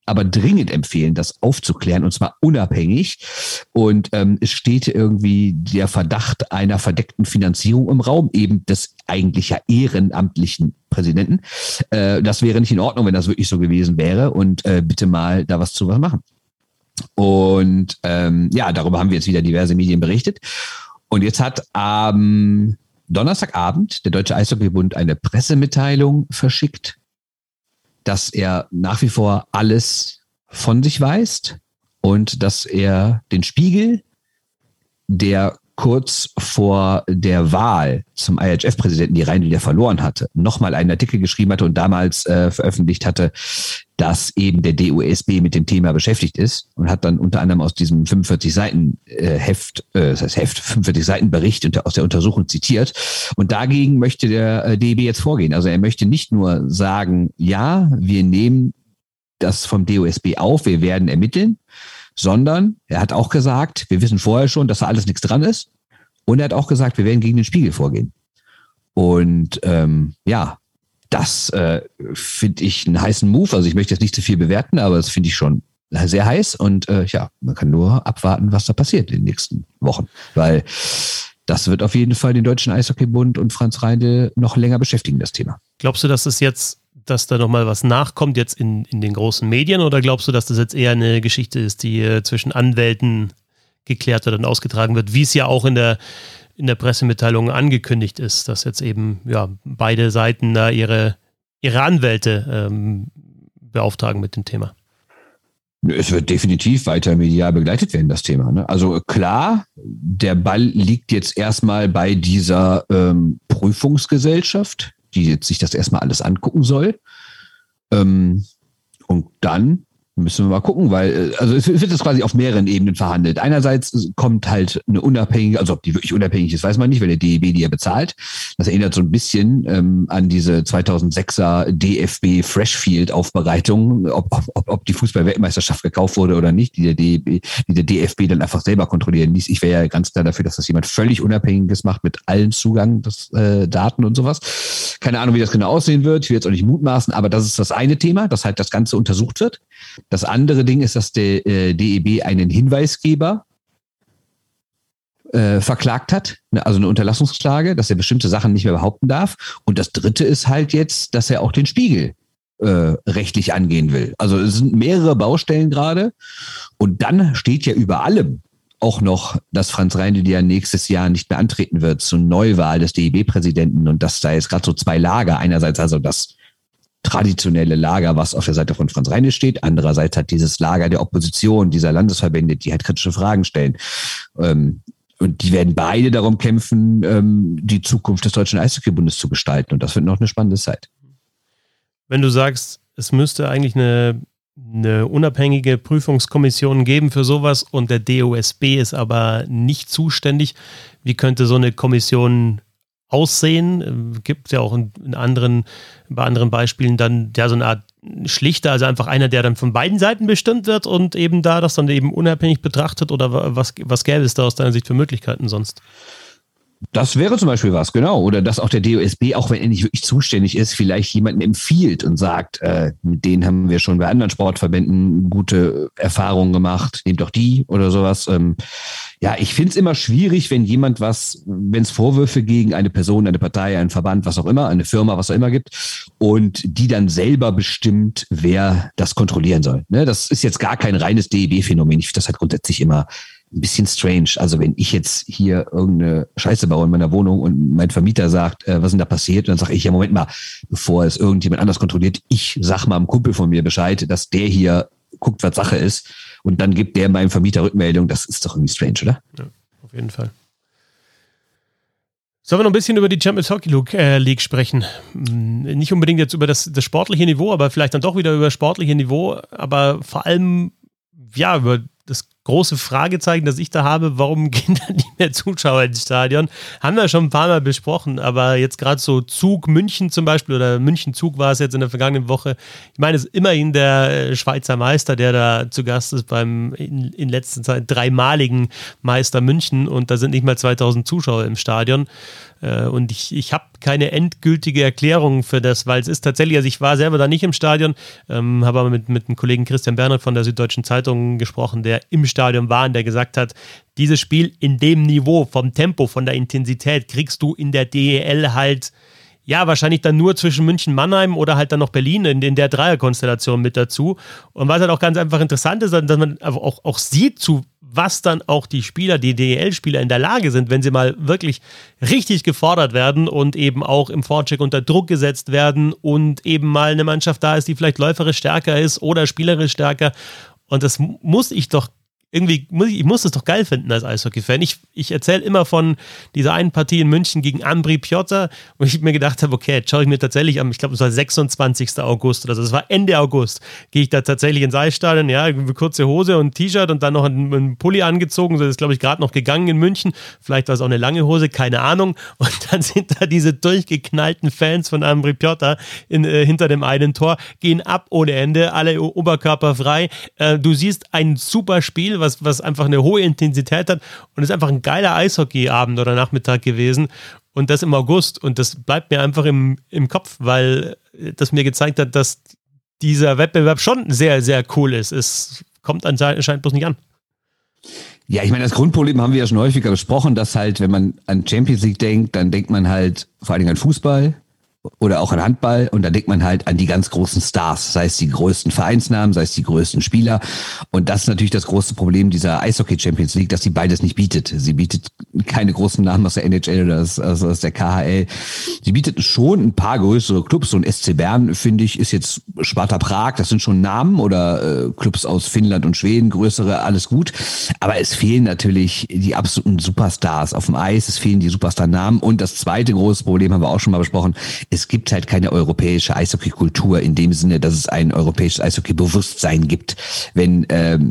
aber dringend empfehlen, das aufzuklären, und zwar unabhängig. Und es steht irgendwie der Verdacht einer verdeckten Finanzierung im Raum, eben des eigentlich ja ehrenamtlichen Präsidenten. Das wäre nicht in Ordnung, wenn das wirklich so gewesen wäre, und bitte mal da was zu was machen. Und darüber haben wir jetzt wieder diverse Medien berichtet. Und jetzt hat am Donnerstagabend der Deutsche Eishockeybund eine Pressemitteilung verschickt, dass er nach wie vor alles von sich weiß und dass er den Spiegel, der kurz vor der Wahl zum IHF-Präsidenten die Rhein-Liga verloren hatte, nochmal einen Artikel geschrieben hatte und damals veröffentlicht hatte, dass eben der DOSB mit dem Thema beschäftigt ist, und hat dann unter anderem aus diesem 45 Seiten Bericht aus der Untersuchung zitiert. Und dagegen möchte der DEB jetzt vorgehen. Also er möchte nicht nur sagen, ja, wir nehmen das vom DOSB auf, wir werden ermitteln, sondern er hat auch gesagt, wir wissen vorher schon, dass da alles nichts dran ist. Und er hat auch gesagt, wir werden gegen den Spiegel vorgehen. Und das finde ich einen heißen Move. Also ich möchte jetzt nicht zu viel bewerten, aber das finde ich schon sehr heiß. Und man kann nur abwarten, was da passiert in den nächsten Wochen. Weil das wird auf jeden Fall den Deutschen Eishockeybund und Franz Reindl noch länger beschäftigen, das Thema. Glaubst du, dass da nochmal was nachkommt jetzt in den großen Medien, oder glaubst du, dass das jetzt eher eine Geschichte ist, die zwischen Anwälten geklärt wird und ausgetragen wird, wie es ja auch in der Pressemitteilung angekündigt ist, dass jetzt eben beide Seiten da ihre Anwälte beauftragen mit dem Thema? Es wird definitiv weiter medial begleitet werden, das Thema. Ne? Also klar, der Ball liegt jetzt erstmal bei dieser Prüfungsgesellschaft, die jetzt sich das erstmal alles angucken soll. Und dann müssen wir mal gucken, weil es wird jetzt quasi auf mehreren Ebenen verhandelt. Einerseits kommt halt eine unabhängige, also ob die wirklich unabhängig ist, weiß man nicht, weil der DEB die ja bezahlt. Das erinnert so ein bisschen an diese 2006er DFB Freshfield-Aufbereitung, ob die Fußball-Weltmeisterschaft gekauft wurde oder nicht, die der DFB dann einfach selber kontrollieren ließ. Ich wäre ja ganz klar dafür, dass das jemand völlig Unabhängiges macht mit allen Zugang des Daten und sowas. Keine Ahnung, wie das genau aussehen wird. Ich will jetzt auch nicht mutmaßen, aber das ist das eine Thema, dass halt das Ganze untersucht wird. Das andere Ding ist, dass der DEB einen Hinweisgeber verklagt hat, also eine Unterlassungsklage, dass er bestimmte Sachen nicht mehr behaupten darf. Und das dritte ist halt jetzt, dass er auch den Spiegel rechtlich angehen will. Also es sind mehrere Baustellen gerade. Und dann steht ja über allem auch noch, dass Franz Reindl ja nächstes Jahr nicht mehr antreten wird zur Neuwahl des DEB-Präsidenten, und dass da jetzt gerade so zwei Lager, einerseits also das traditionelle Lager, was auf der Seite von Franz Reindl steht. Andererseits hat dieses Lager der Opposition, dieser Landesverbände, die halt kritische Fragen stellen. Und die werden beide darum kämpfen, die Zukunft des Deutschen Eishockeybundes zu gestalten. Und das wird noch eine spannende Zeit. Wenn du sagst, es müsste eigentlich eine unabhängige Prüfungskommission geben für sowas und der DOSB ist aber nicht zuständig, wie könnte so eine Kommission aussehen? Gibt es ja auch bei anderen Beispielen dann so eine Art Schlichter, also einfach einer, der dann von beiden Seiten bestimmt wird und eben da das dann eben unabhängig betrachtet, oder was gäbe es da aus deiner Sicht für Möglichkeiten sonst? Das wäre zum Beispiel was, genau. Oder dass auch der DOSB, auch wenn er nicht wirklich zuständig ist, vielleicht jemanden empfiehlt und sagt, mit denen haben wir schon bei anderen Sportverbänden gute Erfahrungen gemacht, nehmt doch die oder sowas. Ich finde es immer schwierig, wenn es Vorwürfe gegen eine Person, eine Partei, einen Verband, was auch immer, eine Firma, was auch immer gibt, und die dann selber bestimmt, wer das kontrollieren soll. Ne? Das ist jetzt gar kein reines DEB-Phänomen. Ich finde das halt grundsätzlich immer ein bisschen strange. Also wenn ich jetzt hier irgendeine Scheiße baue in meiner Wohnung und mein Vermieter sagt, was ist denn da passiert? Und dann sage ich, ja, Moment mal, bevor es irgendjemand anders kontrolliert, ich sag mal einem Kumpel von mir Bescheid, dass der hier guckt, was Sache ist. Und dann gibt der meinem Vermieter Rückmeldung. Das ist doch irgendwie strange, oder? Ja, auf jeden Fall. Sollen wir noch ein bisschen über die Champions Hockey League sprechen? Nicht unbedingt jetzt über das sportliche Niveau, aber vielleicht dann doch wieder über das sportliche Niveau, aber vor allem, über das große Fragezeichen, das ich da habe, warum gehen da nicht mehr Zuschauer ins Stadion? Haben wir schon ein paar Mal besprochen, aber jetzt gerade so Zug München zum Beispiel oder München-Zug war es jetzt in der vergangenen Woche. Ich meine, es ist immerhin der Schweizer Meister, der da zu Gast ist beim in letzter Zeit dreimaligen Meister München und da sind nicht mal 2000 Zuschauer im Stadion. Und ich habe keine endgültige Erklärung für das, weil es ist tatsächlich, also ich war selber da nicht im Stadion, habe aber mit dem Kollegen Christian Bernhard von der Süddeutschen Zeitung gesprochen, der im Stadion war und der gesagt hat, dieses Spiel in dem Niveau, vom Tempo, von der Intensität kriegst du in der DEL halt, ja, wahrscheinlich dann nur zwischen München, Mannheim oder halt dann noch Berlin in der Dreierkonstellation mit dazu. Und was halt auch ganz einfach interessant ist, dass man auch sieht, zu was dann auch die Spieler, die DEL-Spieler in der Lage sind, wenn sie mal wirklich richtig gefordert werden und eben auch im Vorcheck unter Druck gesetzt werden und eben mal eine Mannschaft da ist, die vielleicht läuferisch stärker ist oder spielerisch stärker. Und das muss ich doch irgendwie, ich muss das doch geil finden als Eishockey-Fan. Ich erzähle immer von dieser einen Partie in München gegen Ambri Piotta, wo ich mir gedacht habe, okay, jetzt schaue ich mir tatsächlich an, ich glaube, es war 26. August oder so, das war Ende August, gehe ich da tatsächlich ins Eisstadion, ja, kurze Hose und T-Shirt und dann noch einen Pulli angezogen, so ist, glaube ich, gerade noch gegangen in München, vielleicht war es auch eine lange Hose, keine Ahnung, und dann sind da diese durchgeknallten Fans von Ambri Piotta hinter dem einen Tor, gehen ab ohne Ende, alle oberkörperfrei, du siehst ein super Spiel, was einfach eine hohe Intensität hat und ist einfach ein geiler Eishockeyabend oder Nachmittag gewesen und das im August und das bleibt mir einfach im Kopf, weil das mir gezeigt hat, dass dieser Wettbewerb schon sehr, sehr cool ist. Es kommt anscheinend bloß nicht an. Ja, ich meine, das Grundproblem haben wir ja schon häufiger besprochen, dass halt, wenn man an Champions League denkt, dann denkt man halt vor allen Dingen an Fußball oder auch an Handball und dann denkt man halt an die ganz großen Stars, sei es die größten Vereinsnamen, sei es die größten Spieler und das ist natürlich das große Problem dieser Eishockey Champions League, dass sie beides nicht bietet. Sie bietet keine großen Namen aus der NHL oder aus der KHL. Sie bietet schon ein paar größere Clubs, so ein SC Bern, finde ich, ist jetzt Sparta Prag, das sind schon Namen oder Clubs aus Finnland und Schweden, größere, alles gut, aber es fehlen natürlich die absoluten Superstars auf dem Eis, es fehlen die Superstar-Namen und das zweite große Problem haben wir auch schon mal besprochen, es gibt halt keine europäische Eishockey-Kultur in dem Sinne, dass es ein europäisches Eishockey-Bewusstsein gibt. Wenn,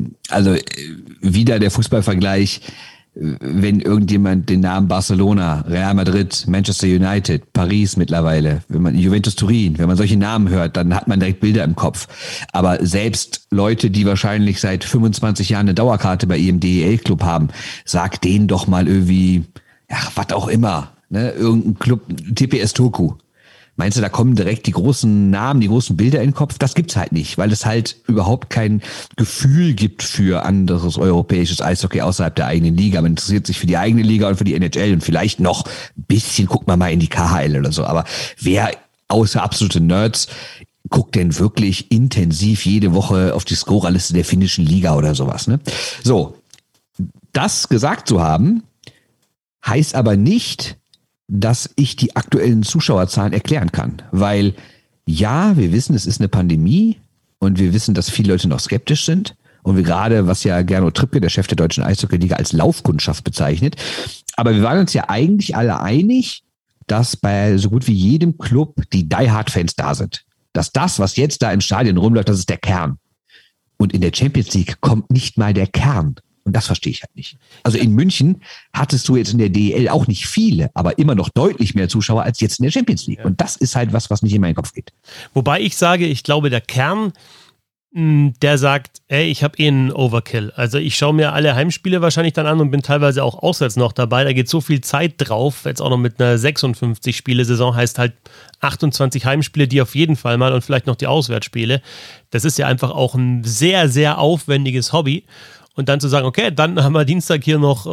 wieder der Fußballvergleich, wenn irgendjemand den Namen Barcelona, Real Madrid, Manchester United, Paris mittlerweile, wenn man Juventus Turin, wenn man solche Namen hört, dann hat man direkt Bilder im Kopf. Aber selbst Leute, die wahrscheinlich seit 25 Jahren eine Dauerkarte bei ihrem DEL-Club haben, sagt denen doch mal irgendwie, ja, was auch immer, ne, irgendein Club, TPS Turku. Meinst du, da kommen direkt die großen Namen, die großen Bilder in den Kopf? Das gibt's halt nicht, weil es halt überhaupt kein Gefühl gibt für anderes europäisches Eishockey außerhalb der eigenen Liga. Man interessiert sich für die eigene Liga und für die NHL und vielleicht noch ein bisschen, guckt man mal in die KHL oder so. Aber wer außer absolute Nerds guckt denn wirklich intensiv jede Woche auf die Scorerliste der finnischen Liga oder sowas, ne? So, das gesagt zu haben, heißt aber nicht, dass ich die aktuellen Zuschauerzahlen erklären kann. Weil ja, wir wissen, es ist eine Pandemie und wir wissen, dass viele Leute noch skeptisch sind. Und wir gerade, was ja Gernot Trippke, der Chef der Deutschen Eishockey-Liga, als Laufkundschaft bezeichnet. Aber wir waren uns ja eigentlich alle einig, dass bei so gut wie jedem Club die Die-Hard-Fans da sind. Dass das, was jetzt da im Stadion rumläuft, das ist der Kern. Und in der Champions League kommt nicht mal der Kern. Und das verstehe ich halt nicht. Also in München hattest du jetzt in der DEL auch nicht viele, aber immer noch deutlich mehr Zuschauer als jetzt in der Champions League. Und das ist halt was nicht in meinen Kopf geht. Wobei ich sage, ich glaube, der Kern, der sagt, ey, ich habe einen Overkill. Also ich schaue mir alle Heimspiele wahrscheinlich dann an und bin teilweise auch auswärts noch dabei. Da geht so viel Zeit drauf. Jetzt auch noch mit einer 56-Spiele-Saison heißt halt 28 Heimspiele, die auf jeden Fall mal und vielleicht noch die Auswärtsspiele. Das ist ja einfach auch ein sehr, sehr aufwendiges Hobby. Und dann zu sagen, okay, dann haben wir Dienstag hier noch,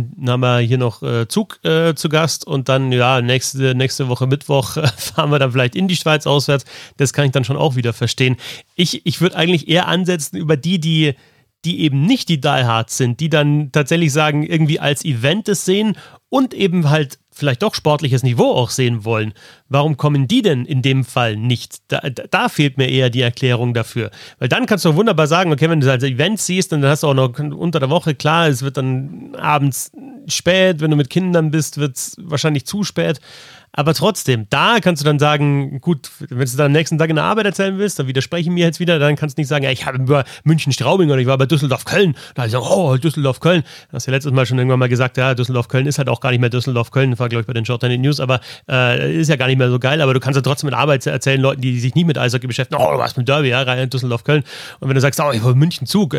Zug zu Gast und dann, ja, nächste Woche Mittwoch fahren wir dann vielleicht in die Schweiz auswärts. Das kann ich dann schon auch wieder verstehen. Ich würde eigentlich eher ansetzen über die eben nicht die Diehards sind, die dann tatsächlich sagen, irgendwie als Event es sehen und eben halt vielleicht doch sportliches Niveau auch sehen wollen. Warum kommen die denn in dem Fall nicht? Da fehlt mir eher die Erklärung dafür. Weil dann kannst du wunderbar sagen, okay, wenn du als Event siehst, dann hast du auch noch unter der Woche, klar, es wird dann abends spät, wenn du mit Kindern bist, wird es wahrscheinlich zu spät. Aber trotzdem, da kannst du dann sagen, gut, wenn du dann am nächsten Tag in der Arbeit erzählen willst, dann widerspreche ich mir jetzt wieder, dann kannst du nicht sagen, ja, ich habe über München-Straubing oder ich war bei Düsseldorf-Köln. Da habe ich gesagt, oh, Düsseldorf-Köln. Du hast ja letztes Mal schon irgendwann mal gesagt, ja, Düsseldorf-Köln ist halt auch gar nicht mehr Düsseldorf-Köln, war, glaube ich, bei den Short News, aber ist ja gar nicht mehr so geil, aber du kannst ja trotzdem mit Arbeit erzählen, Leuten, die sich nicht mit Eishockey beschäftigen, oh, du warst mit Derby, ja, rein Düsseldorf-Köln. Und wenn du sagst, oh, ich war München-Zug,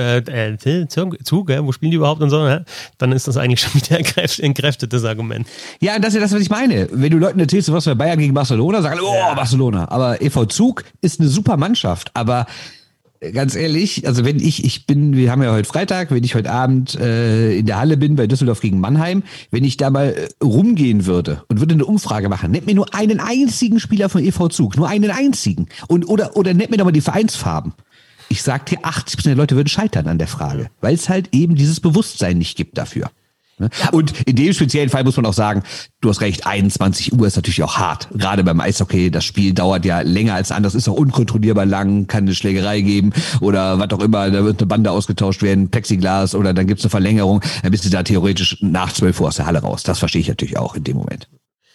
Zug, wo spielen die überhaupt und so, ja, dann ist das eigentlich schon wieder entkräftetes Argument. Ja, und das ist das, was ich meine. Wenn du Leuten erzählst, was bei Bayern gegen Barcelona, sagen, oh, Barcelona. Aber EV Zug ist eine super Mannschaft. Aber ganz ehrlich, also wir haben ja heute Freitag, wenn ich heute Abend in der Halle bin bei Düsseldorf gegen Mannheim, wenn ich da mal rumgehen würde und würde eine Umfrage machen, nennt mir nur einen einzigen Spieler von EV Zug, nur einen einzigen. Oder nennt mir doch mal die Vereinsfarben. Ich sag dir, 80% der Leute würden scheitern an der Frage, weil es halt eben dieses Bewusstsein nicht gibt dafür. Ja. Und in dem speziellen Fall muss man auch sagen, du hast recht, 21 Uhr ist natürlich auch hart. Gerade beim Eishockey, das Spiel dauert ja länger als anders, ist auch unkontrollierbar lang, kann eine Schlägerei geben oder was auch immer, da wird eine Bande ausgetauscht werden, Plexiglas oder dann gibt's eine Verlängerung, dann bist du da theoretisch nach 12 Uhr aus der Halle raus. Das verstehe ich natürlich auch in dem Moment.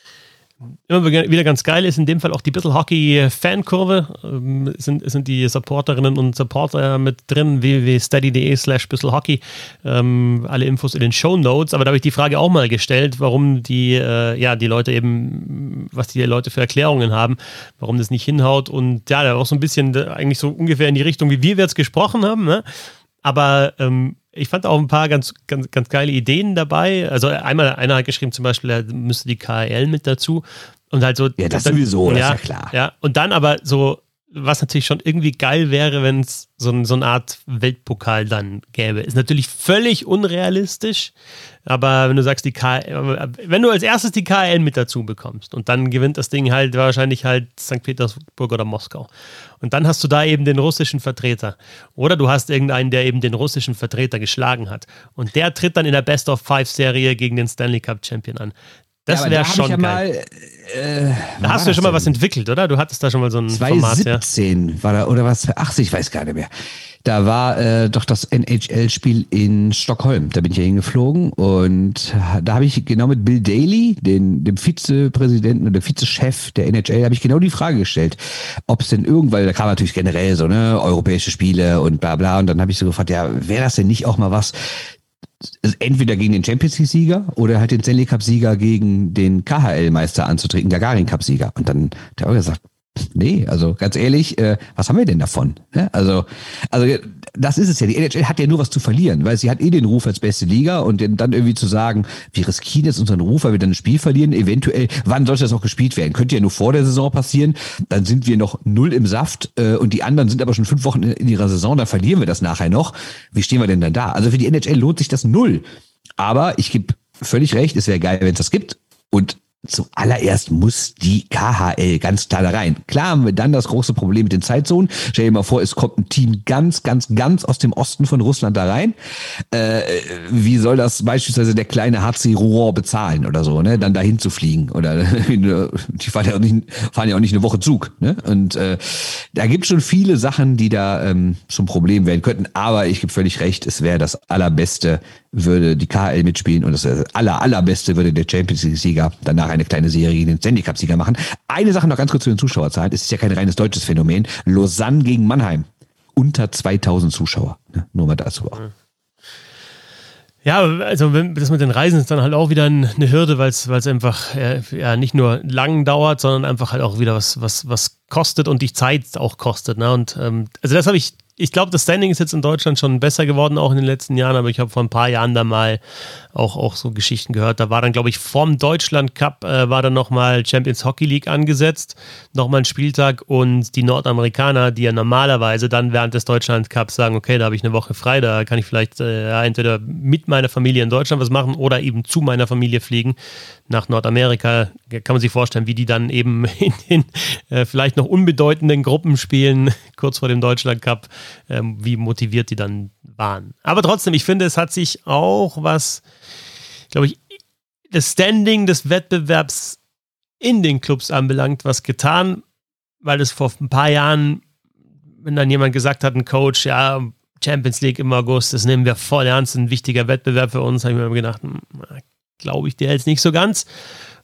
Immer wieder ganz geil ist in dem Fall auch die Bissl Hockey Fankurve. Sind die Supporterinnen und Supporter mit drin, www.steady.de/Bissl Hockey. Alle Infos in den Shownotes. Aber da habe ich die Frage auch mal gestellt, warum die Leute eben, was die Leute für Erklärungen haben, warum das nicht hinhaut. Und ja, da auch so ein bisschen eigentlich so ungefähr in die Richtung, wie wir jetzt gesprochen haben. Ne? Aber ich fand auch ein paar ganz geile Ideen dabei. Also einer hat geschrieben, zum Beispiel, da müsste die KHL mit dazu. Und halt so. Ja, das sowieso, das ist ja klar. Ja, und dann aber so, was natürlich schon irgendwie geil wäre, wenn es so eine Art Weltpokal dann gäbe. Ist natürlich völlig unrealistisch, aber wenn du sagst, wenn du als erstes die KHL mit dazu bekommst und dann gewinnt das Ding halt wahrscheinlich halt St. Petersburg oder Moskau. Und dann hast du da eben den russischen Vertreter. Oder du hast irgendeinen, der eben den russischen Vertreter geschlagen hat. Und der tritt dann in der Best-of-5-Serie gegen den Stanley Cup-Champion an. Das wäre schon geil. Da hast du ja schon mal was entwickelt, oder? Du hattest da schon mal so ein 2017 Format, war da, oder was? Ach, ich weiß gar nicht mehr. Da war doch das NHL-Spiel in Stockholm. Da bin ich ja hingeflogen und da habe ich genau mit Bill Daly, dem Vizepräsidenten oder Vizechef der NHL, habe ich genau die Frage gestellt, ob es denn irgendwann, da kam natürlich generell so, ne, europäische Spiele und bla bla, und dann habe ich so gefragt, ja, wäre das denn nicht auch mal was, entweder gegen den Champions League-Sieger oder halt den Stanley Cup-Sieger gegen den KHL-Meister anzutreten, Gagarin Cup-Sieger. Und dann hat er auch gesagt, nee, also ganz ehrlich, was haben wir denn davon? Also das ist es ja. Die NHL hat ja nur was zu verlieren, weil sie hat den Ruf als beste Liga und dann irgendwie zu sagen, wir riskieren jetzt unseren Ruf, weil wir dann ein Spiel verlieren, eventuell, wann sollte das auch gespielt werden? Könnte ja nur vor der Saison passieren, dann sind wir noch 0 im Saft und die anderen sind aber schon 5 Wochen in ihrer Saison, dann verlieren wir das nachher noch. Wie stehen wir denn dann da? Also für die NHL lohnt sich das 0. Aber ich gebe völlig recht, es wäre geil, wenn es das gibt und zuallererst muss die KHL ganz klar da rein. Klar haben wir dann das große Problem mit den Zeitzonen. Stell dir mal vor, es kommt ein Team ganz aus dem Osten von Russland da rein. Wie soll das beispielsweise der kleine HC Rouen bezahlen oder so, ne? Dann dahin zu fliegen oder die fahren ja auch nicht eine Woche Zug, ne? Und da gibt es schon viele Sachen, die da zum Problem werden könnten. Aber ich gebe völlig recht, es wäre das Allerbeste, würde die KHL mitspielen und das Allerbeste würde der Champions League-Sieger danach eine kleine Serie gegen den Stanley Cup-Sieger machen. Eine Sache noch ganz kurz zu den Zuschauerzahlen. Es ist ja kein reines deutsches Phänomen. Lausanne gegen Mannheim. Unter 2000 Zuschauer. Ne? Nur mal dazu auch. Ja, also das mit den Reisen ist dann halt auch wieder eine Hürde, weil es einfach nicht nur lang dauert, sondern einfach halt auch wieder was kostet und die Zeit auch kostet. Ne? Und also das habe ich glaube, das Standing ist jetzt in Deutschland schon besser geworden, auch in den letzten Jahren, aber ich habe vor ein paar Jahren da mal auch so Geschichten gehört. Da war dann, glaube ich, vorm Deutschland Cup war dann nochmal Champions Hockey League angesetzt, nochmal ein Spieltag und die Nordamerikaner, die ja normalerweise dann während des Deutschland Cups sagen, okay, da habe ich eine Woche frei, da kann ich vielleicht entweder mit meiner Familie in Deutschland was machen oder eben zu meiner Familie fliegen nach Nordamerika. Kann man sich vorstellen, wie die dann eben in den vielleicht noch unbedeutenden Gruppenspielen kurz vor dem Deutschland Cup, wie motiviert die dann waren. Aber trotzdem, ich finde, es hat sich auch was, glaube ich, das Standing des Wettbewerbs in den Clubs anbelangt, was getan, weil es vor ein paar Jahren, wenn dann jemand gesagt hat, ein Coach, ja, Champions League im August, das nehmen wir voll ernst, ein wichtiger Wettbewerb für uns, habe ich mir gedacht, glaube ich dir jetzt nicht so ganz.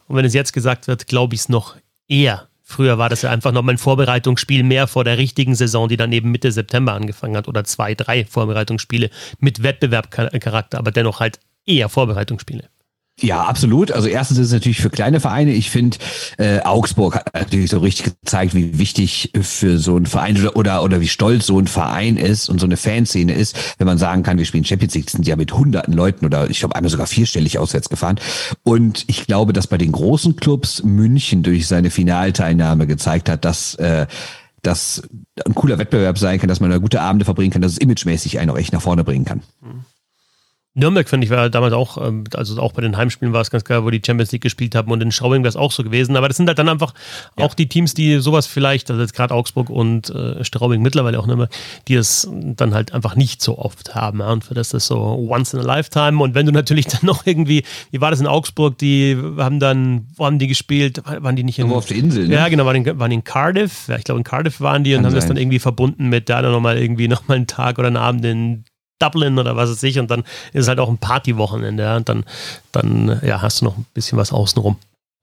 Und wenn es jetzt gesagt wird, glaube ich es noch eher. Früher war das ja einfach nochmal ein Vorbereitungsspiel mehr vor der richtigen Saison, die dann eben Mitte September angefangen hat oder 2, 3 Vorbereitungsspiele mit Wettbewerbscharakter, aber dennoch halt eher Vorbereitungsspiele. Ja, absolut. Also erstens ist es natürlich für kleine Vereine. Ich finde, Augsburg hat natürlich so richtig gezeigt, wie wichtig für so einen Verein oder wie stolz so ein Verein ist und so eine Fanszene ist, wenn man sagen kann, wir spielen Champions League, sind ja mit hunderten Leuten oder ich glaube einmal sogar 4-stellig auswärts gefahren. Und ich glaube, dass bei den großen Clubs München durch seine Finalteilnahme gezeigt hat, dass das ein cooler Wettbewerb sein kann, dass man da gute Abende verbringen kann, dass es imagemäßig einen auch echt nach vorne bringen kann. Nürnberg, finde ich, war damals auch, also auch bei den Heimspielen war es ganz geil, wo die Champions League gespielt haben und in Straubing wäre es auch so gewesen. Aber das sind halt dann einfach auch die Teams, die sowas vielleicht, also jetzt gerade Augsburg und Straubing mittlerweile auch Nürnberg, die es dann halt einfach nicht so oft haben. Ja? Und für das ist so once in a lifetime. Und wenn du natürlich dann noch irgendwie, wie war das in Augsburg, die haben dann, wo haben die gespielt? Waren die nicht in... auf der Insel, ne? Ja, genau, waren die in Cardiff. Ja, ich glaube in Cardiff waren die und haben das dann irgendwie verbunden mit da dann nochmal einen Tag oder einen Abend in Dublin oder was weiß ich, und dann ist es halt auch ein Partywochenende, ja, und dann hast du noch ein bisschen was außenrum.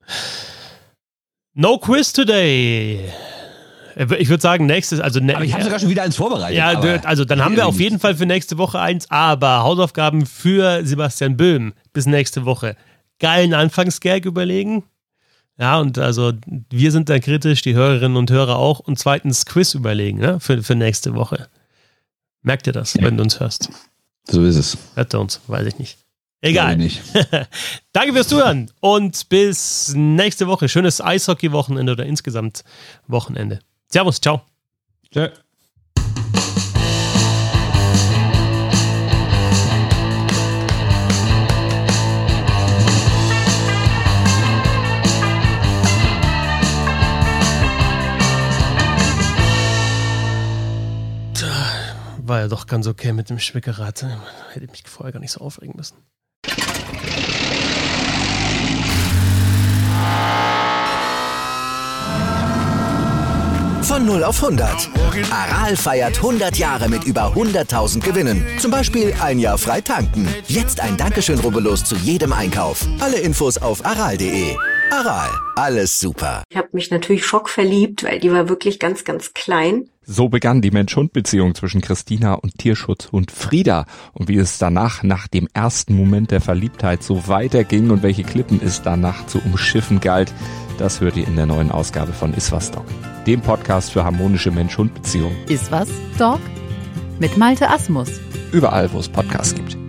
No Quiz today. Ich würde sagen, nächstes, also aber ich habe sogar schon wieder eins vorbereitet. Ja, also dann haben wir auf jeden Fall für nächste Woche eins, aber Hausaufgaben für Sebastian Böhm bis nächste Woche. Geilen Anfangsgag überlegen. Ja, und also wir sind da kritisch, die Hörerinnen und Hörer auch, und zweitens Quiz überlegen, ne, für nächste Woche. Merkt ihr das, wenn du uns hörst? So ist es. Hört er uns? Weiß ich nicht. Egal. Nicht. Danke fürs Zuhören und bis nächste Woche. Schönes Eishockey-Wochenende oder insgesamt Wochenende. Servus, ciao. Tschö. War ja doch ganz okay mit dem Schwickerrad. Hätte ich mich vorher gar nicht so aufregen müssen. Von 0 auf 100. Aral feiert 100 Jahre mit über 100.000 Gewinnen. Zum Beispiel ein Jahr frei tanken. Jetzt ein Dankeschön, rubbellos zu jedem Einkauf. Alle Infos auf aral.de. Aral, alles super. Ich habe mich natürlich schockverliebt, weil die war wirklich ganz, ganz klein. So begann die Mensch-Hund-Beziehung zwischen Christina und Tierschutzhund Frieda. Und wie es danach, nach dem ersten Moment der Verliebtheit, so weiterging und welche Klippen es danach zu umschiffen galt, das hört ihr in der neuen Ausgabe von Iswas Dog, dem Podcast für harmonische Mensch-Hund-Beziehungen. Iswas Dog mit Malte Asmus. Überall, wo es Podcasts gibt.